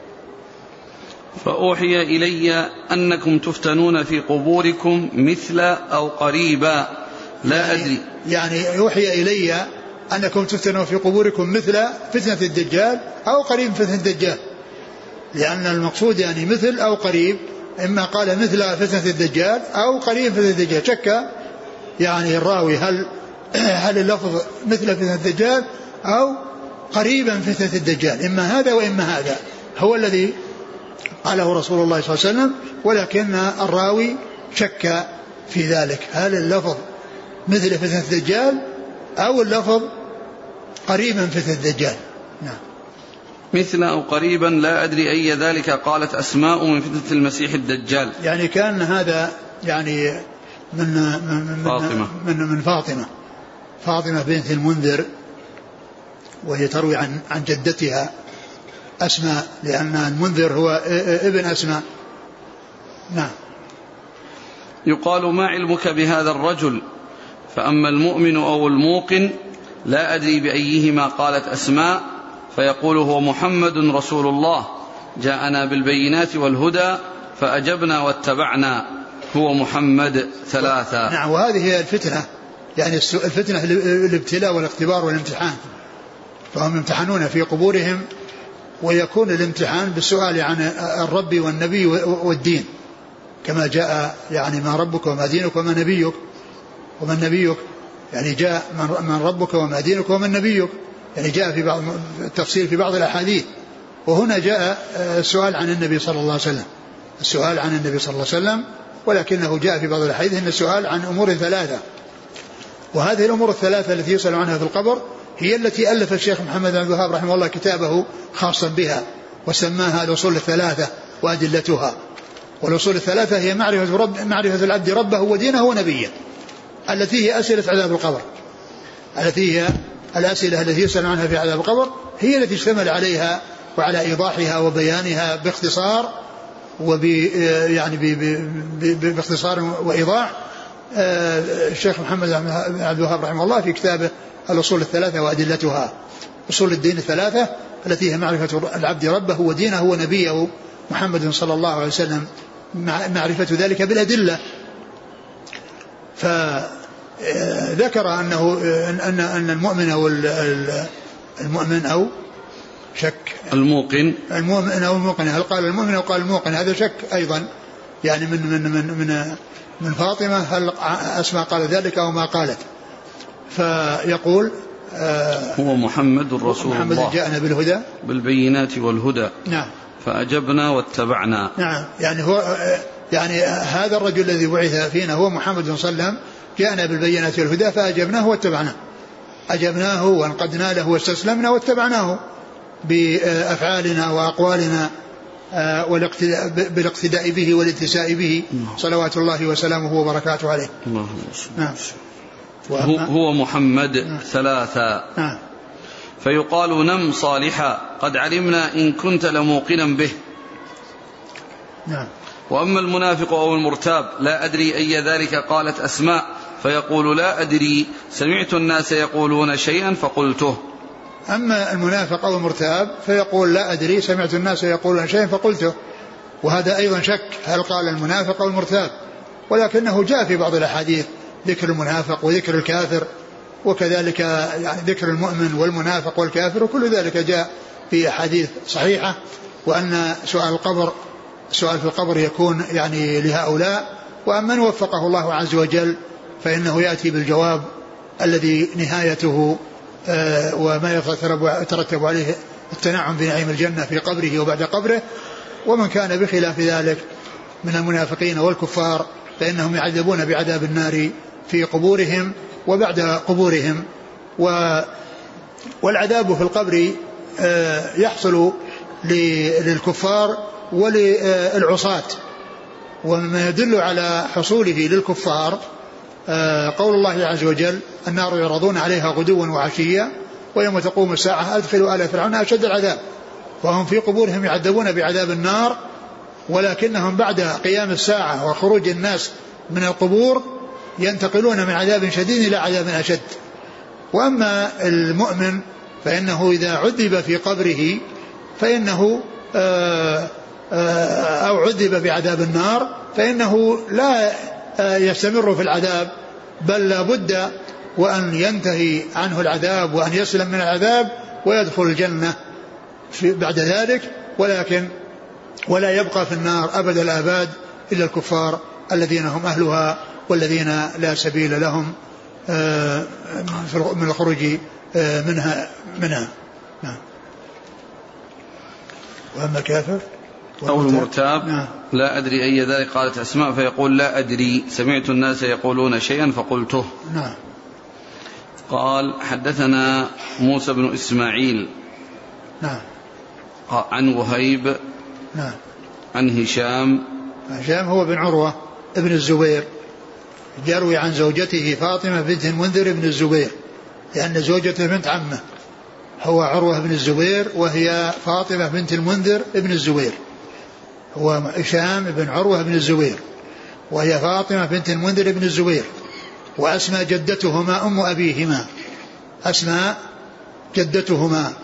S1: فأوحي إلي أنكم تفتنون في قبوركم مثل أو قريبا لا أدري.
S2: يعني يوحي إلي أنكم تفتنون في قبوركم مثل فتنة الدجال أو قريب فتنة الدجال، لأن المقصود يعني مثل أو قريب، إما قال مثل فتنة الدجال أو قريب فتنة الدجال. شك يعني الراوي هل اللفظ مثل فتنة الدجال أو قريبا فتنة الدجال، إما هذا وإما هذا هو الذي قاله رسول الله صلى الله عليه وسلم، ولكن الراوي شك في ذلك، هل اللفظ مثل فتنة الدجال أو اللفظ قريبا فتنة الدجال. نعم.
S1: مثل أو قريبا لا أدري أي ذلك قالت أسماء من فتنة المسيح الدجال.
S2: يعني كان هذا يعني من فاطمة بنت المنذر، وهي تروي عن جدتها أسماء، لأن المنذر هو ابن أسماء. نعم.
S1: يقال: ما علمك بهذا الرجل؟ فأما المؤمن أو الموقن لا أدري بأيهما قالت أسماء، فيقول: هو محمد رسول الله جاءنا بالبينات والهدى فأجبنا واتبعنا، هو محمد 3.
S2: نعم. وهذه هي الفتنة، يعني الفتنة الابتلاء والاختبار والامتحان، فهم يمتحنون في قبورهم، ويكون الامتحان بالسؤال عن الرب والنبي والدين، كما جاء يعني: ما ربك وما دينك وما نبيك، يعني جاء من ربك وما دينك وما نبيك، يعني جاء في بعض التفصيل في بعض الأحاديث. وهنا جاء السؤال عن النبي صلى الله عليه وسلم، ولكنه جاء في بعض الأحاديث أن السؤال عن أمور 3. وهذه الأمور 3 التي يسأل عنها في القبر هي التي ألف الشيخ محمد بن عبد الوهاب رحمه الله كتابه خاصا بها، وسماها الأصول 3 وأدلتها. والأصول 3 هي معرفة العبد ربه ودينه ونبيه، التي هي أسئلة عذاب القبر، التي هي الأسئلة التي يسأل عنها في عذاب القبر، هي التي اشتمل عليها وعلى إيضاحها وبيانها باختصار باختصار وإيضاح الشيخ محمد بن عبد الوهاب رحمه الله في كتابه الأصول 3 وأدلتها. أصول الدين 3 التي هي معرفة العبد ربه ودينه ونبيه محمد صلى الله عليه وسلم، معرفة ذلك بالأدلة. فذكر أن المؤمن أو المؤمن أو شك المؤمن أو الموقن، هل قال المؤمن أو قال الموقن؟ هذا شك أيضا، يعني من فاطمة هل أسماء قال ذلك أو ما قالت. فيقول:
S1: هو محمد رسول الله،
S2: محمد جاءنا بالهدى
S1: بالبينات والهدى.
S2: نعم.
S1: فأجبنا واتبعنا.
S2: نعم. يعني هو يعني هذا الرجل الذي بعث فينا هو محمد صلى الله عليه وسلم، جاءنا بالبينات والهدى فأجبناه واتبعناه، أجبناه وانقدنا له واستسلمنا واتبعناه بأفعالنا وأقوالنا بالاقتداء به والاتساء به صلوات الله وسلامه وبركاته عليه.
S1: نعم. هو محمد 3.
S2: نعم.
S1: فيقال نم صالحا قد علمنا إن كنت لموقنا به.
S2: نعم.
S1: وأما المنافق أو المرتاب لا أدري أي ذلك قالت أسماء فيقول لا أدري سمعت الناس يقولون شيئا فقلته.
S2: أما المنافق أو المرتاب فيقول لا أدري سمعت الناس يقولون شيئا فقلته، وهذا أيضا شك هل قال المنافق أو المرتاب، ولكنه جاء في بعض الأحاديث ذكر المنافق وذكر الكافر، وكذلك يعني ذكر المؤمن والمنافق والكافر، وكل ذلك جاء في أحاديث صحيحة. وأن سؤال في القبر يكون يعني لهؤلاء، وأمن وفقه الله عز وجل فإنه يأتي بالجواب الذي نهايته وما يترتب عليه التنعم بنعيم الجنة في قبره وبعد قبره. ومن كان بخلاف ذلك من المنافقين والكفار فإنهم يعذبون بعذاب النار في قبورهم وبعد قبورهم. والعذاب في القبر يحصل للكفار وللعصاة. وما يدل على حصوله للكفار قول الله عز وجل النار يعرضون عليها غدوا وعشيا ويوم تقوم الساعة أدخلوا آل فرعون أشد العذاب. وهم في قبورهم يعذبون بعذاب النار، ولكنهم بعد قيام الساعة وخروج الناس من القبور ينتقلون من عذاب شديد إلى عذاب أشد. وأما المؤمن فإنه إذا عذب في قبره فإنه أو عذب بعذاب النار فإنه لا يستمر في العذاب، بل لا بد وأن ينتهي عنه العذاب وأن يسلم من العذاب ويدخل الجنة بعد ذلك، ولكن ولا يبقى في النار أبد الآباد إلا الكفار الذين هم أهلها والذين لا سبيل لهم من الخروج منها. نعم. وأما الكافر
S1: أو المرتاب لا أدري أي ذلك قالت أسماء فيقول لا أدري سمعت الناس يقولون شيئا فقلته.
S2: نعم.
S1: قال حدثنا موسى بن إسماعيل
S2: نعم
S1: عن وهيب
S2: نعم
S1: عن هشام
S2: هو بن عروة ابن الزبير، يروي عن زوجته فاطمة بنت المنذر بن الزبير، لأن زوجته بنت عمه، هو عروة بن الزبير وهي فاطمة بنت المنذر ابن الزبير، هو هشام بن عروة بن الزبير وهي فاطمة بنت المنذر بن الزبير. وأسماء جدتهما أم أبيهما، أسماء جدتهما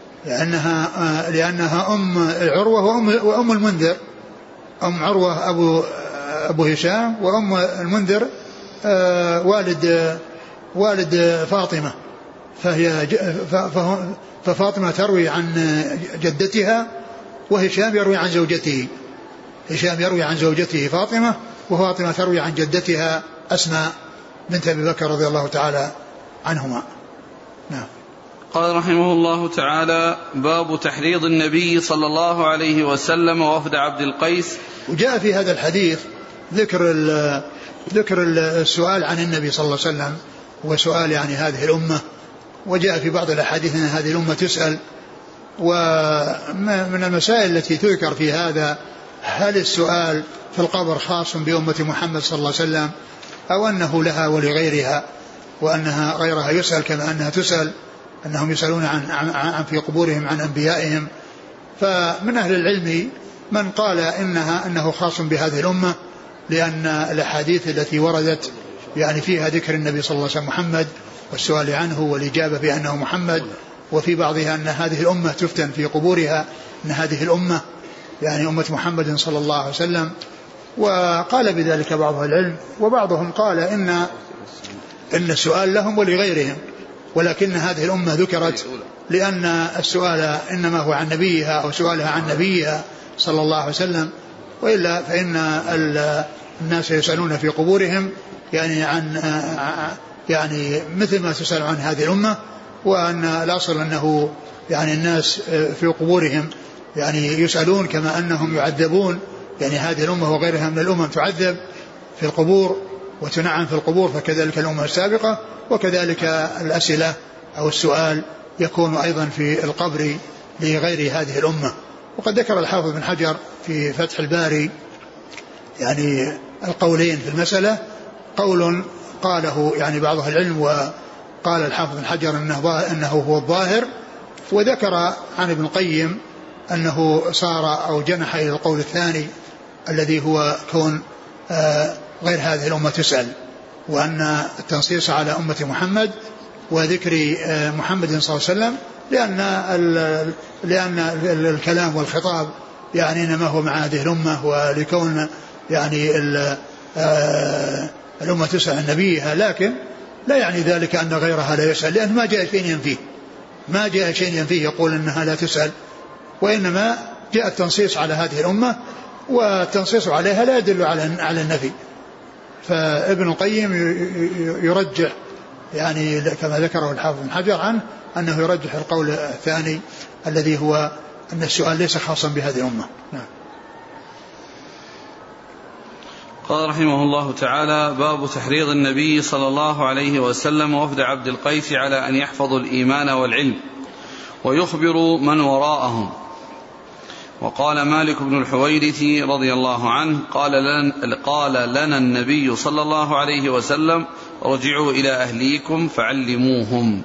S2: لأنها أم عروة وأم المنذر، أم عروة أبو هشام، وأم المنذر والد فاطمة، ففاطمة تروي عن جدتها وهشام يروي عن زوجته، هشام يروي عن زوجته فاطمة، وفاطمة تروي عن جدتها أسماء بنت أبي بكر رضي الله تعالى عنهما. نعم.
S1: قال رحمه الله تعالى باب تحريض النبي صلى الله عليه وسلم ووفد عبد القيس.
S2: وجاء في هذا الحديث ذكر السؤال عن النبي صلى الله عليه وسلم وسؤال يعني هذه الأمة، وجاء في بعض الأحاديث أن هذه الأمة تسأل. ومن المسائل التي تذكر في هذا هل السؤال في القبر خاص بأمة محمد صلى الله عليه وسلم أو أنه لها ولغيرها، وأنها غيرها يسأل كما أنها تسأل، أنهم يسألون عن في قبورهم عن أنبيائهم. فمن أهل العلم من قال أنه خاص بهذه الأمة، لأن الأحاديث التي وردت يعني فيها ذكر النبي صلى الله عليه وسلم محمد والسؤال عنه والإجابة بأنه محمد، وفي بعضها أن هذه الأمة تفتن في قبورها، أن هذه الأمة يعني أمة محمد صلى الله عليه وسلم. وقال بذلك بعض العلم، وبعضهم قال إن السؤال لهم ولغيرهم، ولكن هذه الأمة ذكرت لأن السؤال إنما هو عن نبيها أو سؤالها عن نبيها صلى الله عليه وسلم، وإلا فإن الناس يسألون في قبورهم يعني مثل ما تسأل عن هذه الأمة، وأن الأصل أنه يعني الناس في قبورهم يعني يسألون كما أنهم يعذبون، يعني هذه الأمة وغيرها من الأمم تعذب في القبور وتنعم في القبور، فكذلك الأمة السابقة، وكذلك الأسئلة أو السؤال يكون أيضا في القبر لغير هذه الأمة. وقد ذكر الحافظ بن حجر في فتح الباري يعني القولين في المسألة، قول قاله يعني بعض العلم، وقال الحافظ بن حجر أنه هو الظاهر، وذكر عن ابن القيم أنه صار أو جنح إلى القول الثاني الذي هو كون غير هذه الأمة تسأل، وأن التنصيص على أمة محمد وذكر محمد صلى الله عليه وسلم لأن الكلام والخطاب يعني إنما هو مع هذه الأمة، ولكون يعني الأمة تسأل عن نبيها، لكن لا يعني ذلك أن غيرها لا يسأل، لأن ما جاء شيء ينفيه يقول أنها لا تسأل، وإنما جاء التنصيص على هذه الأمة، والتنصيص عليها لا يدل على النفي. فابن القيم يرجح يعني كما ذكره الحافظ بن حجر عنه أنه يرجح القول الثاني الذي هو أن السؤال ليس خاصا بهذه الأمة. نعم.
S1: قال رحمه الله تعالى: باب تحريض النبي صلى الله عليه وسلم وفد عبد القيس على أن يحفظوا الإيمان والعلم ويخبروا من وراءهم. وقال مالك بن الحويرث رضي الله عنه: قال لنا النبي صلى الله عليه وسلم: ارجعوا إلى أهليكم فعلموهم.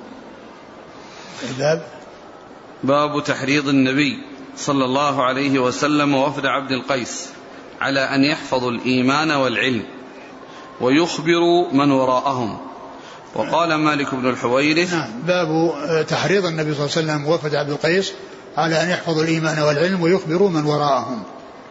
S1: باب تحريض النبي صلى الله عليه وسلم وفد عبد القيس على أن يحفظوا الإيمان والعلم ويخبروا من وراءهم. وقال مالك بن الحويرث:
S2: باب تحريض النبي صلى الله عليه وسلم وفد عبد القيس على أن يحفظوا الإيمان والعلم ويخبروا من وراءهم.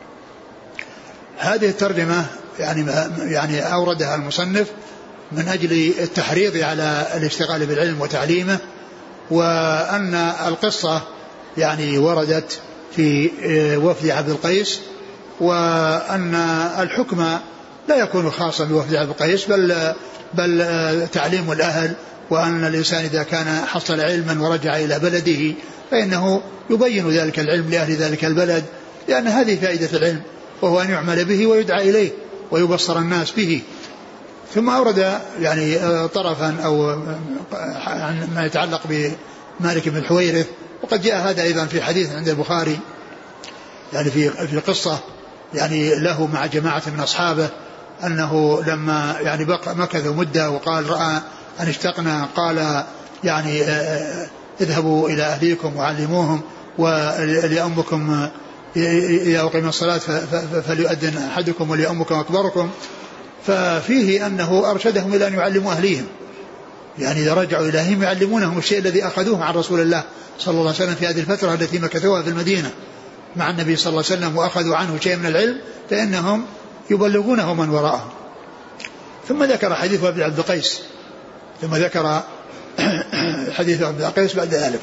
S2: هذه الترجمة يعني أوردها المصنف من أجل التحريض على الاشتغال بالعلم وتعليمه، وأن القصة يعني وردت في وفد عبد القيس، وأن الحكم لا يكون خاصا بوفد عبد القيس بل تعليم الأهل، وأن الإنسان إذا كان حصل علما ورجع إلى بلده فإنه يبين ذلك العلم لأهل ذلك البلد، لأن هذه فائدة العلم، وهو أن يعمل به ويدعى إليه ويبصر الناس به. ثم أورد يعني طرفا أو ما يتعلق بمالك بن الحويرث، وقد جاء هذا أيضا في حديث عند البخاري يعني في قصة يعني له مع جماعة من أصحابه، أنه لما يعني مكثوا مدة وقال رأى أن اشتقنا، قال يعني اذهبوا إلى أهليكم وعلموهم، ولأمكم إذا أقيم الصلاة فليؤذن أحدكم وليأمكم أكبركم. ففيه أنه أرشدهم إلى أن يعلموا أهليهم، يعني إذا رجعوا إلى أهلهم يعلمونهم الشيء الذي أخذوه عن رسول الله صلى الله عليه وسلم في هذه الفترة التي مكثوها في المدينة مع النبي صلى الله عليه وسلم، وأخذوا عنه شيء من العلم، فإنهم يبلغونه من وراءهم. ثم ذكر حديث أبي عبد القيس، ثم ذكر حديث عبد القيس بعد ذلك.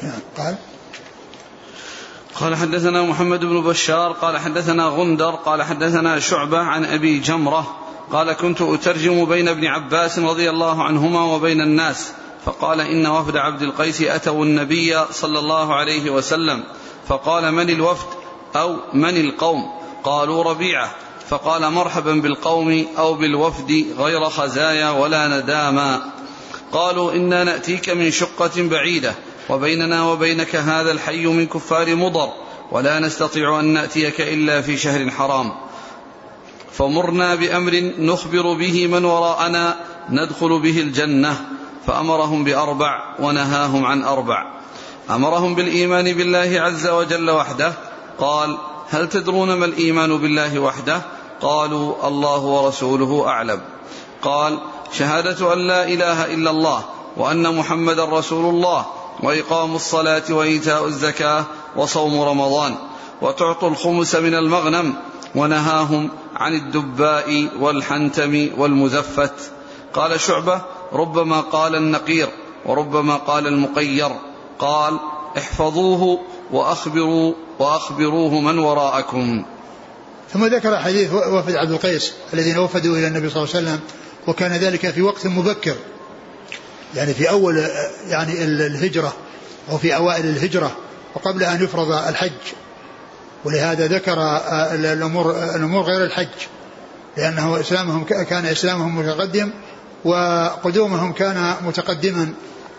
S1: قال حدثنا محمد بن بشار قال حدثنا غندر قال حدثنا شعبة عن أبي جمرة قال: كنت أترجم بين ابن عباس رضي الله عنهما وبين الناس، فقال: إن وفد عبد القيس أتوا النبي صلى الله عليه وسلم، فقال: من الوفد أو من القوم؟ قالوا: ربيعة. فقال: مرحبا بالقوم أو بالوفد غير خزايا ولا نداما. قالوا: إنا نأتيك من شقة بعيدة، وبيننا وبينك هذا الحي من كفار مضر، ولا نستطيع أن نأتيك إلا في شهر حرام، فمرنا بأمر نخبر به من وراءنا ندخل به الجنة. فأمرهم بأربع ونهاهم عن أربع. أمرهم بالإيمان بالله عز وجل وحده. قال: هل تدرون ما الإيمان بالله وحده؟ قالوا: الله ورسوله أعلم. قال: شهادة أن لا إله إلا الله وأن محمد رسول الله، وإقام الصلاة وإيتاء الزكاة وصوم رمضان، وتعطوا الخمس من المغنم. ونهاهم عن الدباء والحنتم والمزفت. قال شعبة: ربما قال النقير وربما قال المقير. قال: احفظوه وأخبروه من وراءكم.
S2: ثم ذكر حديث وفد عبد القيس الذين وفدوا إلى النبي صلى الله عليه وسلم، وكان ذلك في وقت مبكر، يعني في أول يعني الهجرة أو في أوائل الهجرة وقبل أن يفرض الحج، ولهذا ذكر الأمور غير الحج، لأنه كان إسلامهم متقدم وقدومهم كان متقدما.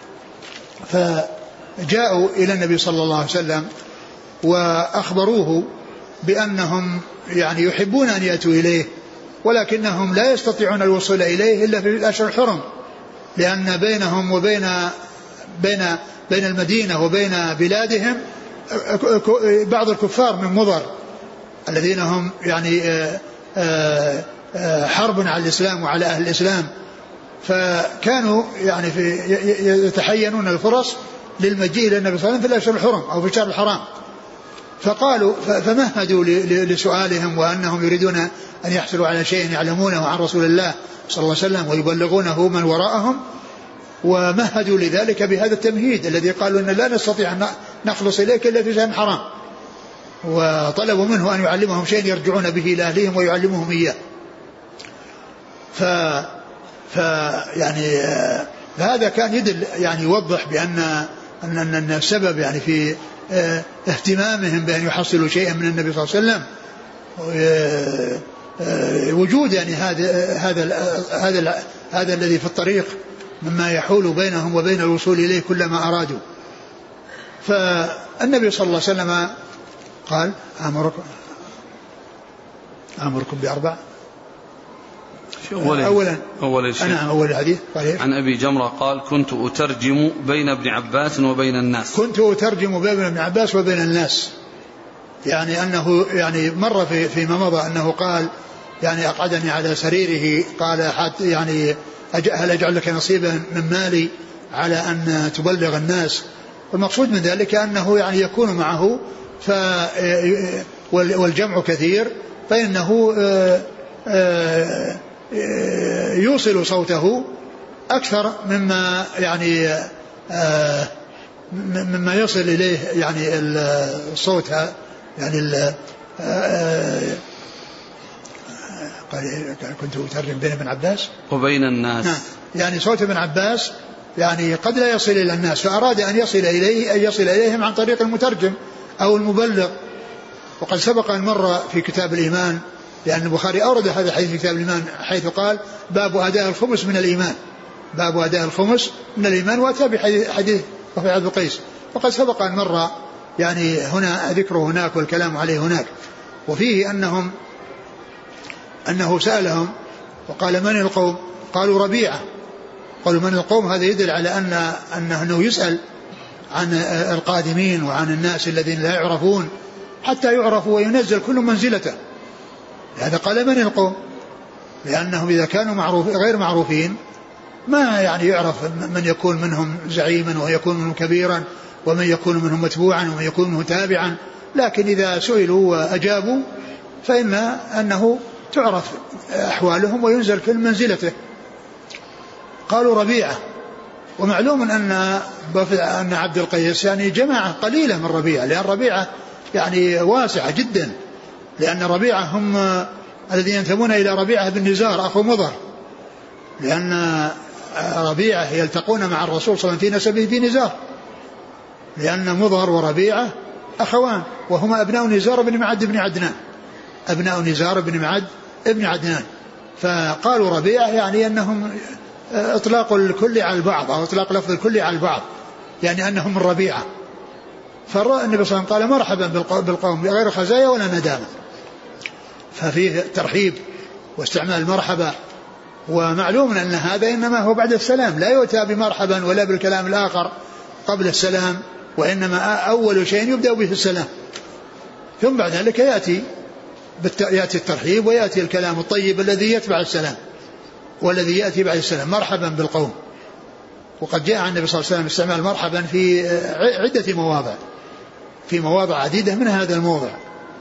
S2: فجاءوا إلى النبي صلى الله عليه وسلم وأخبروه بأنهم يعني يحبون أن يأتوا إليه، ولكنهم لا يستطيعون الوصول إليه إلا في الأشهر الحرم، لأن بينهم وبين بين المدينة وبين بلادهم بعض الكفار من مضر الذين هم يعني حرب على الإسلام وعلى أهل الإسلام، فكانوا يعني يتحينون الفرص للمجيء إلى النبي صلى الله عليه وسلم في الأشهر الحرم أو في الشهر الحرام، فقالوا فمهدوا لسؤالهم وأنهم يريدون أن يحصلوا على شيء يعلمونه عن رسول الله صلى الله عليه وسلم ويبلغونه من وراءهم، ومهدوا لذلك بهذا التمهيد الذي قالوا إن لا نستطيع أن نخلص إليك إلا في شهر حرام، وطلبوا منه أن يعلمهم شيء يرجعون به إلى أهلهم ويعلمهم إياه. يعني هذا كان يدل يعني يوضح بأن السبب يعني في اهتمامهم بأن يحصلوا شيئا من النبي صلى الله عليه وسلم وجود يعني هذا الذي في الطريق مما يحول بينهم وبين الوصول إليه كلما أرادوا. فالنبي صلى الله عليه وسلم قال أمركم بأربع.
S1: أول
S2: الحديث
S1: عن أبي جمرة قال كنت أترجم بين ابن عباس وبين الناس.
S2: كنت أترجم بين ابن عباس وبين الناس، يعني أنه يعني مر فيما مضى أنه قال يعني أقعدني على سريره قال يعني هل أجعل لك نصيبا من مالي على أن تبلغ الناس، والمقصود من ذلك أنه يعني يكون معه والجمع كثير فإنه يوصل صوته أكثر مما يعني مما يصل إليه يعني الصوت يعني قال كنت أترجم بين ابن عباس
S1: وبين الناس،
S2: يعني صوت ابن عباس يعني قد لا يصل إلى الناس، فأراد أن يصل إليهم عن طريق المترجم أو المبلغ. وقد سبق أن مر في كتاب الإيمان، لأن البخاري أورد هذا الحديث في كتاب الإيمان حيث قال باب أداء الخمس من الإيمان، باب أداء الخمس من الإيمان، وأتى بحديث رفيع عبد القيس. وقد سبق أن مر يعني هنا ذكره هناك والكلام عليه هناك، وفيه أنه سألهم وقال من القوم؟ قالوا ربيعة. قالوا من القوم؟ هذا يدل على أنه يسأل عن القادمين وعن الناس الذين لا يعرفون حتى يعرفوا وينزل كل منزلته. هذا قال من القوم، لأنهم إذا كانوا غير معروفين ما يعني يعرف من يكون منهم زعيما ويكون منهم كبيرا ومن يكون منهم متبوعا ومن يكون منهم تابعا، لكن إذا سئلوا وأجابوا فإن أنه تعرف أحوالهم وينزل كل منزلته. قالوا ربيعة، ومعلوم أن عبد القيس يعني جماعة قليلة من ربيعة، لأن ربيعة يعني واسعة جدا، لأن ربيعة هم الذين ينتمون إلى ربيعة بن نزار أخو مضر، لأن ربيعة يلتقون مع الرسول صلى الله عليه وسلم في نسبه في نزار، لأن مضر وربيعة أخوان وهما أبناء نزار بن معد بن عدنان، أبناء نزار بن معد ابن عدنان. فقالوا ربيعة يعني أنهم إطلاق الكل على البعض أو إطلاق لفظ الكل على البعض، يعني أنهم من ربيعة. فالنبي صلى الله عليه وسلم قال مرحبا بالقوم بغير خزايا ولا ندامة، ففيه ترحيب واستعمال مرحبا. ومعلوم أن هذا إنما هو بعد السلام، لا يؤتى بمرحبا ولا بالكلام الآخر قبل السلام، وإنما أول شيء يبدأ به السلام، ثم بعد ذلك يأتي الترحيب ويأتي الكلام الطيب الذي يتبع السلام والذي يأتي بعد السلام. مرحبا بالقوم. وقد جاء عن النبي صلى الله عليه وسلم استعمال مرحبا في عدة مواضع، في مواضع عديدة من هذا الموضع،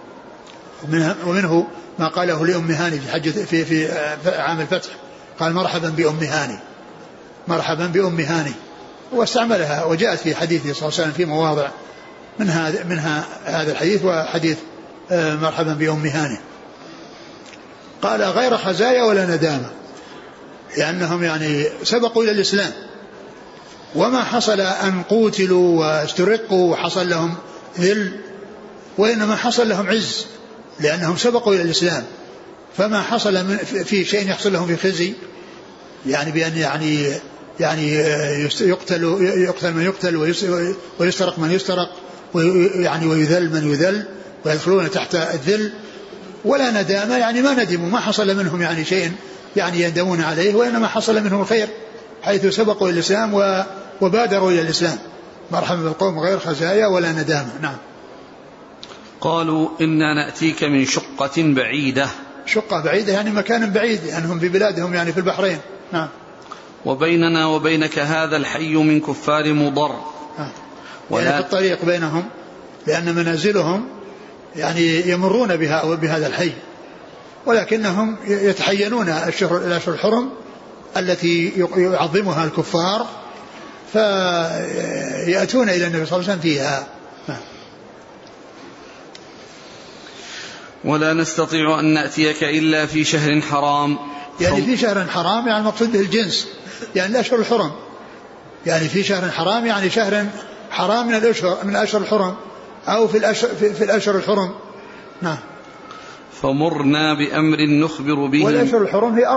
S2: ومنه ما قاله لأم هاني في عام الفتح، قال مرحبا بأم هاني، مرحبا بأم هاني، واستعملها وجاءت في حديثه صلى الله عليه وسلم في مواضع منها هذا الحديث وحديث مرحبا بأم هاني. قال غير خزايا ولا ندامة، لأنهم يعني سبقوا إلى الإسلام، وما حصل أن قوتلوا واسترقوا وحصل لهم ذل، وإنما حصل لهم عز لأنهم سبقوا إلى الإسلام. فما حصل في شيء يحصل لهم في خزي، يعني بأن يعني يقتل من يقتل ويسترق من يسترق، يعني ويذل من يذل ويدخلون تحت الذل، ولا ندامة يعني ما ندموا، ما حصل منهم يعني شيء يعني يندمون عليه، وإنما حصل منهم الخير حيث سبقوا إلى الإسلام وبادروا إلى الإسلام. مرحبا بالقوم غير خزايا ولا ندامة. نعم.
S1: قالوا إنا نأتيك من شقة بعيدة.
S2: شقة بعيدة يعني مكان بعيد، أنهم في بلادهم يعني في البحرين. نعم.
S1: وبيننا وبينك هذا الحي من كفار مضر.
S2: يعني في الطريق بينهم، لأن منازلهم يعني يمرون بهذا الحي، ولكنهم يتحينون الأشهر الحرم التي يعظمها الكفار، فيأتون إلى النبي صلى الله عليه وسلم فيها.
S1: ولا نستطيع أن نأتيك إلا في شهر حرام.
S2: يعني في شهر حرام يعني المقصود به الجنس، يعني الأشهر الحرم، يعني في شهر حرام يعني شهر حرام من الأشهر الحرم، أو في الأشهر الحرم. نعم.
S1: فمرنا بأمر نخبر به.
S2: والأشهر الحرم هي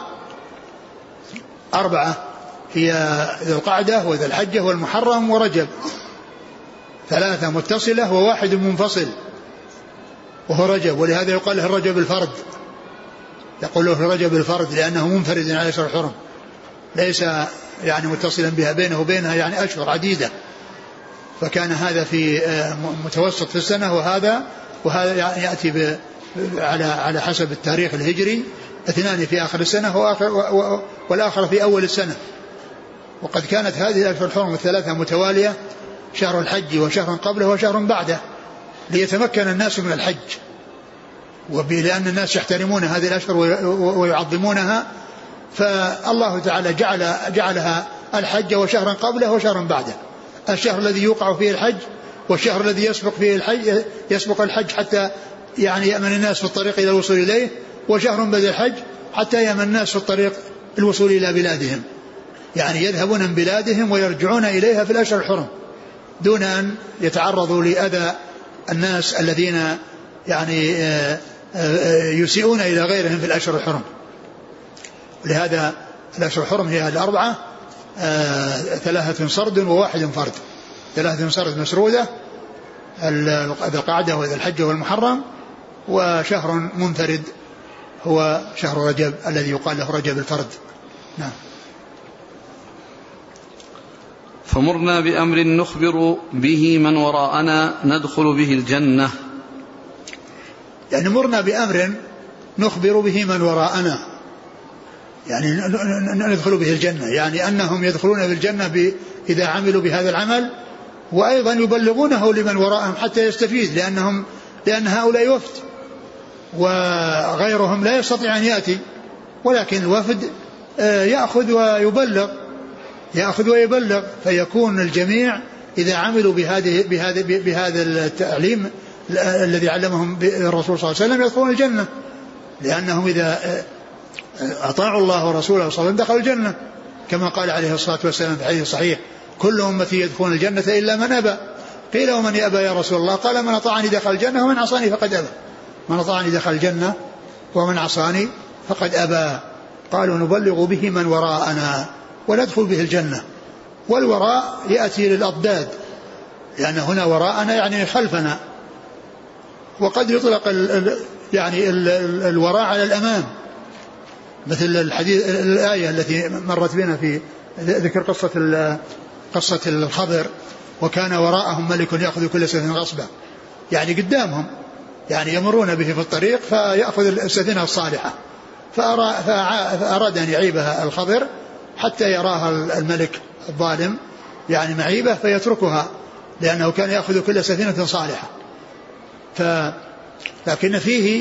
S2: أربعة، هي ذو القعدة وذو الحجة والمحرم ورجب، 3 متصلة وواحد منفصل وهو رجب، ولهذا يقال له الرجب الفرد، يقول له رجب الفرد لأنه منفرد على أشهر الحرم، ليس يعني متصلا بها، بينه وبينها يعني أشهر عديدة. فكان هذا في متوسط في السنة، وهذا يعني يأتي على حسب التاريخ الهجري، 2 في آخر السنة والآخر في أول السنة. وقد كانت هذه الأشهر الحرم 3 متوالية، شهر الحج وشهر قبله وشهر بعده، ليتمكن الناس من الحج، ولأن الناس يحترمون هذه الأشهر ويعظمونها، فالله تعالى جعلها الحج وشهرا قبله وشهرا بعده، الشهر الذي يوقع فيه الحج والشهر الذي يسبق الحج حتى يعني يأمن الناس في الطريق إلى الوصول إليه، وشهر بعد الحج حتى يأمن الناس في الطريق الوصول إلى بلادهم، يعني يذهبون من بلادهم ويرجعون إليها في الأشهر الحرم دون أن يتعرضوا لأذى الناس الذين يعني يسيئون إلى غيرهم في الأشهر الحرم. لهذا الأشهر الحرم هي 4، 3 سرد وواحد فرد، 3 سرد مسرودة، ذو القعدة وذو الحجة والمحرم، وشهر منفرد هو شهر رجب الذي يقال له رجب الفرد. نعم.
S1: فمرنا بأمر نخبر به من وراءنا ندخل به الجنة.
S2: يعني مرنا بأمر نخبر به من وراءنا، يعني ندخل به الجنة، يعني أنهم يدخلون بالجنة إذا عملوا بهذا العمل، وأيضا يبلغونه لمن وراءهم حتى يستفيد، لأن هؤلاء وفد وغيرهم لا يستطيع أن يأتي، ولكن الوفد يأخذ ويبلغ، فيكون الجميع إذا عملوا بهذا التعليم الذي علمهم الرسول صلى الله عليه وسلم يدخلون الجنة، لأنهم إذا أطاعوا الله ورسوله صلى الله عليه وسلم دخلوا الجنة، كما قال عليه الصلاة والسلام في حديث صحيح: كل أمتي يدخلون الجنة إلا من أبى. قيل: ومن يأبى يا رسول الله؟ قال: من أطاعني دخل الجنة ومن عصاني فقد أبى. من أطاعني دخل الجنة ومن عصاني فقد أبى. قالوا: نبلغ به من وراءنا وندخل به الجنة. والوراء يأتي للأضداد، لأن هنا وراءنا يعني خلفنا، وقد يطلق يعني الوراء على الأمام، مثل الحديث الآية التي مرت بنا في ذكر قصة الخضر: وكان وراءهم ملك يأخذ كل سفينة غصبا، يعني قدامهم، يعني يمرون به في الطريق فيأخذ السفينة الصالحة، فأراد أن يعيبها الخضر حتى يراها الملك الظالم يعني معيبة فيتركها، لأنه كان يأخذ كل سفينة صالحة. لكن فيه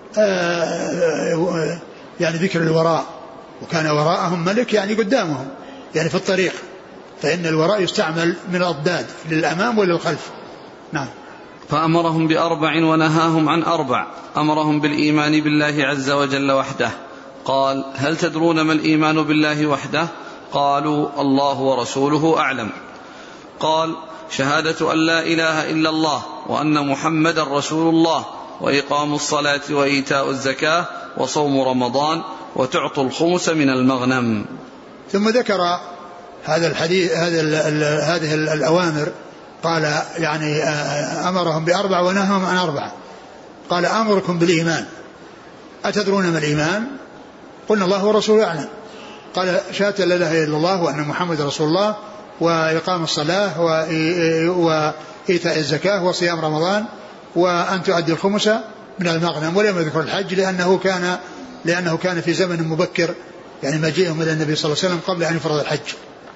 S2: يعني ذكر الوراء، وكان وراءهم ملك يعني قدامهم، يعني في الطريق، فإن الوراء يستعمل من الأضداد للأمام وللخلف. نعم.
S1: فأمرهم ب4 ونهاهم عن 4. أمرهم بالإيمان بالله عز وجل وحده. قال: هل تدرون ما الإيمان بالله وحده؟ قالوا: الله ورسوله أعلم. قال: شهادة أن لا إله إلا الله وأن محمد رسول الله، وإقام الصلاة وإيتاء الزكاة وصوم رمضان وتعطوا الخمس من المغنم.
S2: ثم ذكر هذا الحديث هذه الأوامر، قال يعني أمرهم ب4 ونهاهم عن 4. قال: أمركم بالإيمان. أتدرون ما الإيمان؟ قلنا: الله ورسوله أعلم. قال: شهادة لا إله إلا الله وأن محمد رسول الله وإقام الصلاة وإيتاء الزكاة وصيام رمضان وأن تؤدي الخمس من المغنم، ولم يذكر الحج لأنه كان في زمن مبكر، يعني مجيئهم إلى النبي صلى الله عليه وسلم قبل أن يفرض الحج.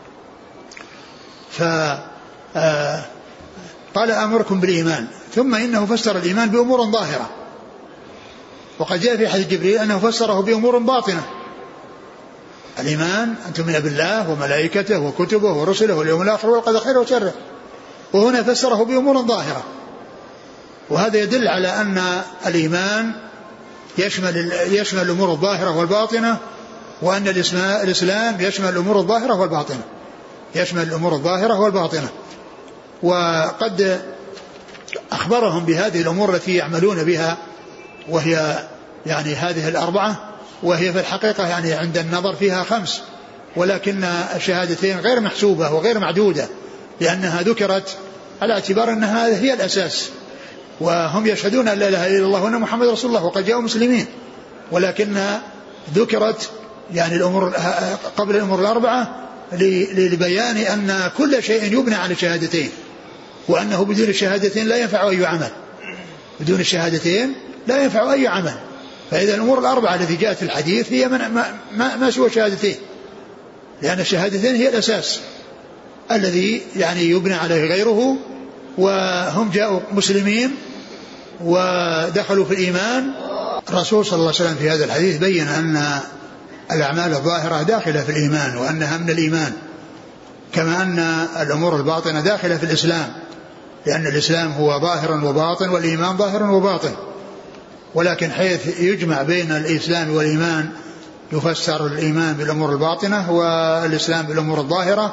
S2: قال أمركم بالإيمان، ثم إنه فسر الإيمان بأمور ظاهرة، وقد جاء في حديث جبريل أنه فسره بأمور باطنة. الإيمان أن تؤمن بالله وملائكته وكتبه ورسله واليوم الآخر والقدر خيره وشره، وهنا فسره بأمور ظاهرة، وهذا يدل على أن الإيمان يشمل الأمور الظاهرة والباطنة، وأن الإسلام يشمل الأمور الظاهرة والباطنة، يشمل الأمور الظاهرة والباطنة. وقد أخبرهم بهذه الأمور التي يعملون بها، وهي يعني هذه الأربعة، وهي في الحقيقة يعني عند النظر فيها 5، ولكن الشهادتين غير محسوبة وغير معدودة، لأنها ذكرت على اعتبار أنها هي الأساس، وهم يشهدون أن لا إله إلا الله وأن محمد رسول الله وقد جاءوا مسلمين، ولكنها ذكرت يعني الأمور قبل الأمور الأربعة لبيان أن كل شيء يبنى على الشهادتين، وأنه بدون الشهادتين لا ينفع أي عمل، بدون الشهادتين لا ينفع أي عمل. فإذا الأمور الأربعة التي جاءت في الحديث هي ما سوى شهادتين، لأن الشهادتين هي الأساس الذي يعني يبنى عليه غيره. وهم جاءوا مسلمين ودخلوا في الإيمان. الرسول صلى الله عليه وسلم في هذا الحديث بين أن الأعمال الظاهرة داخلة في الإيمان، وأنها من الإيمان، كما أن الأمور الباطنة داخلة في الإسلام، لأن الإسلام هو ظاهر وباطن، والإيمان ظاهر وباطن. ولكن حيث يجمع بين الإسلام والإيمان يفسر الإيمان بالأمور الباطنة والإسلام بالأمور الظاهرة،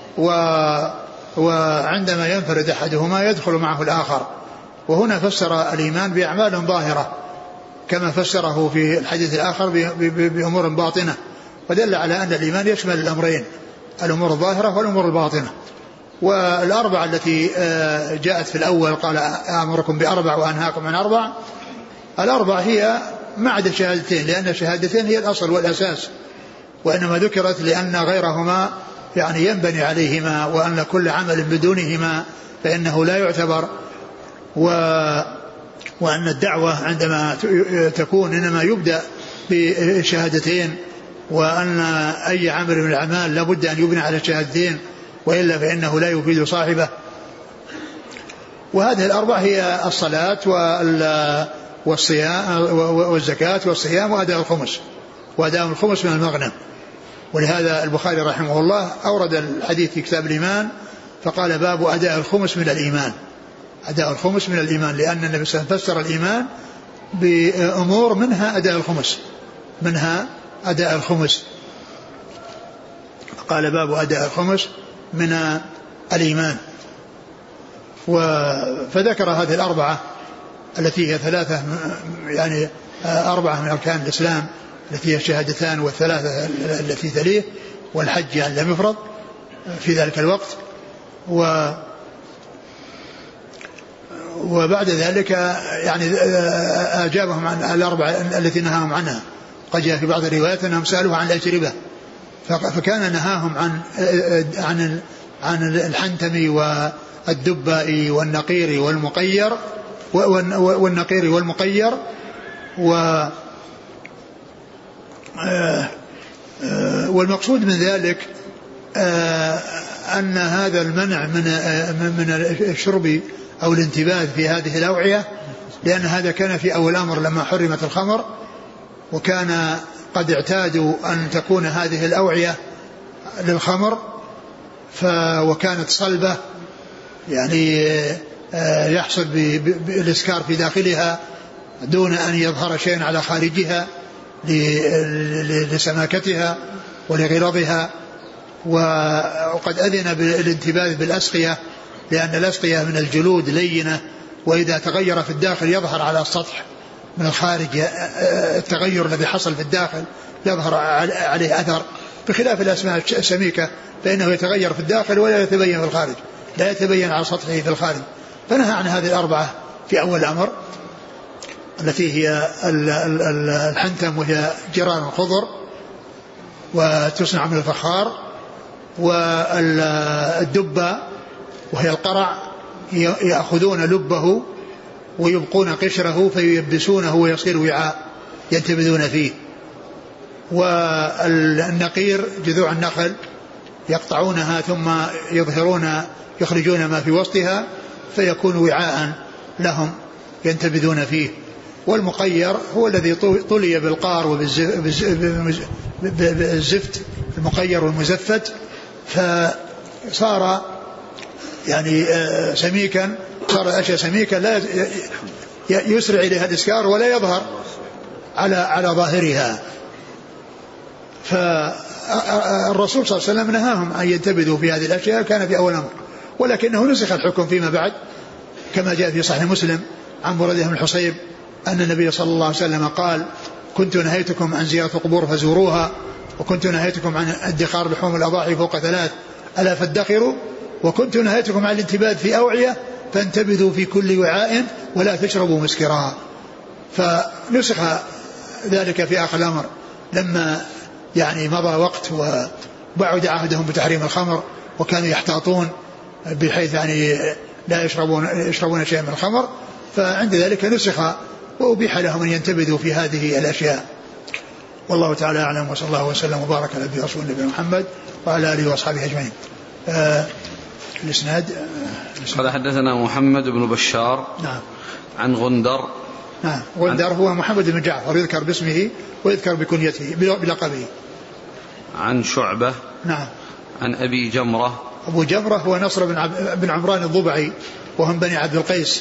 S2: وعندما ينفرد أحدهما يدخل معه الآخر. وهنا فسر الإيمان بأعمال ظاهرة كما فسره في الحديث الآخر بأمور باطنة، ودل على أن الإيمان يشمل الأمرين، الأمور الظاهرة والأمور الباطنة. والأربعة التي جاءت في الأول قال أمركم بأربع وأنهاكم عن أربع، الأربع هي ما عدا الشهادتين، لأن الشهادتين هي الأصل والأساس، وإنما ذكرت لأن غيرهما يعني ينبني عليهما، وأن كل عمل بدونهما فإنه لا يعتبر. وأن الدعوة عندما تكون إنما يبدأ بالشهادتين، وأن أي عمل من الأعمال لابد أن يبنى على الشهادتين، وإلا فإنه لا يفيد صاحبه. وهذه الأربع هي الصلاة والصيام والزكاة والصيام وأداء الخمس، وأداء الخمس من المغنم. ولهذا البخاري رحمه الله أورد الحديث في كتاب الإيمان فقال باب أداء الخمس من الإيمان، أداء الخمس من الإيمان، لأن النبي صلى الله عليه وسلم فسر الإيمان بأمور منها أداء الخمس، منها أداء الخمس، قال باب أداء الخمس من الإيمان. فذكر هذه الأربعة التي هي ثلاثة، يعني أربعة من أركان الإسلام التي هي الشهادتان، والثلاثة التي تليه، والحج يعني لم يفرض في ذلك الوقت. وبعد ذلك يعني أجابهم عن الأربعة التي نهاهم عنها. قد جاء في بعض الروايات أنهم سألوه عن الأجربة، فكان نهاهم عن الحنتم والدباء والنقير والمقير والمقصود من ذلك أن هذا المنع من الشرب أو الانتباه في هذه الأوعية، لأن هذا كان في أول أمر لما حرمت الخمر، وكان قد اعتادوا أن تكون هذه الأوعية للخمر، وكانت صلبة، يعني يحصل بالإسكار في داخلها دون أن يظهر شيء على خارجها لسماكتها ولغلظها. وقد أذن بالانتباه بالأسقية، لأن الأسقية من الجلود لينة، وإذا تغير في الداخل يظهر على السطح من الخارج، التغير الذي حصل في الداخل يظهر عليه أثر، بخلاف الأسماك السميكة فإنه يتغير في الداخل ولا يتبين في الخارج، لا يتبين على سطحه في الخارج. فنهى عن هذه الأربعة في أول أمر التي هي الحنتم، وهي جرار خضر وتصنع من الفخار، والدبة وهي القرع يأخذون لبه ويبقون قشره فييبسونه ويصير وعاء ينتبذون فيه. والنقير جذوع النخل يقطعونها ثم يخرجون ما في وسطها فيكون وعاء لهم ينتبذون فيه. والمقير هو الذي طلي بالقار وبالزفت، المقير والمزفت، فصار يعني سميكا، صار الأشياء سميكا لا يسرع إليها الإسكار ولا يظهر على ظاهرها. فالرسول صلى الله عليه وسلم نهاهم أن ينتبذوا في هذه الأشياء، كان في أول أمر، ولكنه نسخ الحكم فيما بعد كما جاء في صحيح مسلم عن بريدة بن الحصيب أن النبي صلى الله عليه وسلم قال: كنت نهيتكم عن زيارة القبور فزوروها، وكنت نهيتكم عن ادخار لحوم الأضاحي فوق 3 ألا فادخروا، وكنت نهيتكم عن الانتباذ في أوعية فانتبذوا في كل وعاء ولا تشربوا مسكرا. فنسخ ذلك في آخر الأمر لما يعني مضى وقت وبعد عهدهم بتحريم الخمر وكانوا يحتاطون بحيث يعني لا يشربون شيئا من الخمر، فعند ذلك نسخ وأبيح لهم أن ينتبذوا في هذه الأشياء. والله تعالى أعلم، وصلى الله وسلم وبارك على رسول الله محمد وعلى آله وأصحابه أجمعين. الإسناد
S1: قال حدثنا محمد بن بشار.
S2: نعم.
S1: عن غندر.
S2: نعم. غندر هو محمد بن جعفر، يذكر باسمه ويذكر بكنيته بلقبه.
S1: عن شعبة.
S2: نعم.
S1: عن أبي جمرة.
S2: أبو جمرة هو نصر بن عمران الضبعي، وهم بني عبد القيس،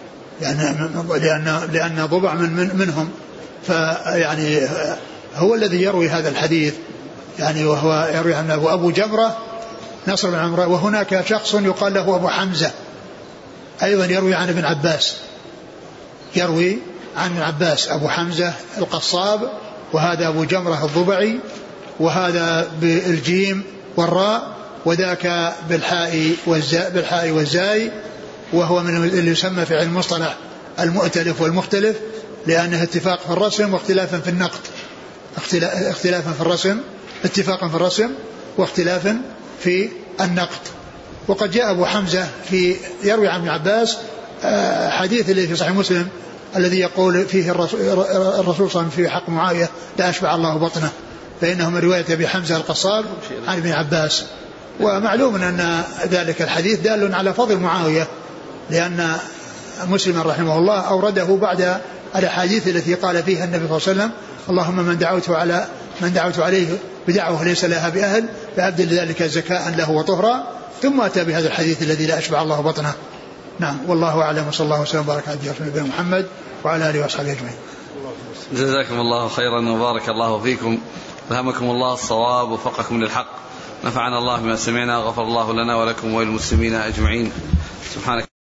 S2: لأن ضبع منهم، فيعني هو الذي يروي هذا الحديث يعني، وهو يروي عنه أبو جمرة نصر بن عمران. وهناك شخص يقال له أبو حمزة أيضا يروي عن ابن عباس، يروي عن ابن عباس، أبو حمزة القصاب، وهذا أبو جمرة الضبعي، وهذا بالجيم والراء، وذاك بالحاء والزاي، وهو من اللي يسمى في علم المصطلح المؤتلف والمختلف، لأنه اتفاق في الرسم واختلافا في النقد، اختلافا في الرسم، اتفاقا في الرسم واختلافا في النقد. وقد جاء أبو حمزة يروي عن ابن عباس حديث اللي في صحيح مسلم الذي يقول فيه الرسول صلى الله عليه وسلم في حق معاوية: لا أشبع الله بطنه، فإنه من رواية أبي حمزة القصاب عن ابن عباس. ومعلوم أن ذلك الحديث دال على فضل معاوية، لأن مسلم رحمه الله أورده بعد الأحاديث التي قال فيها النبي صلى الله عليه وسلم: اللهم من دعوت عليه بدعوه ليس لها بأهل فأبدل ذلك زكاء له وطهرا، ثم أتى بهذا الحديث الذي لا أشبع الله بطنه. نعم. والله أعلم، وصلى الله وسلم وبارك على نبينا محمد وعلى آله وأصحابه أجمعين.
S1: جزاكم الله خيرا وبارك الله فيكم، فهمكم الله الصواب ووفقكم للحق، نفعنا الله بما سمعنا، غفر الله لنا ولكم وللمسلمين أجمعين. سبحانك.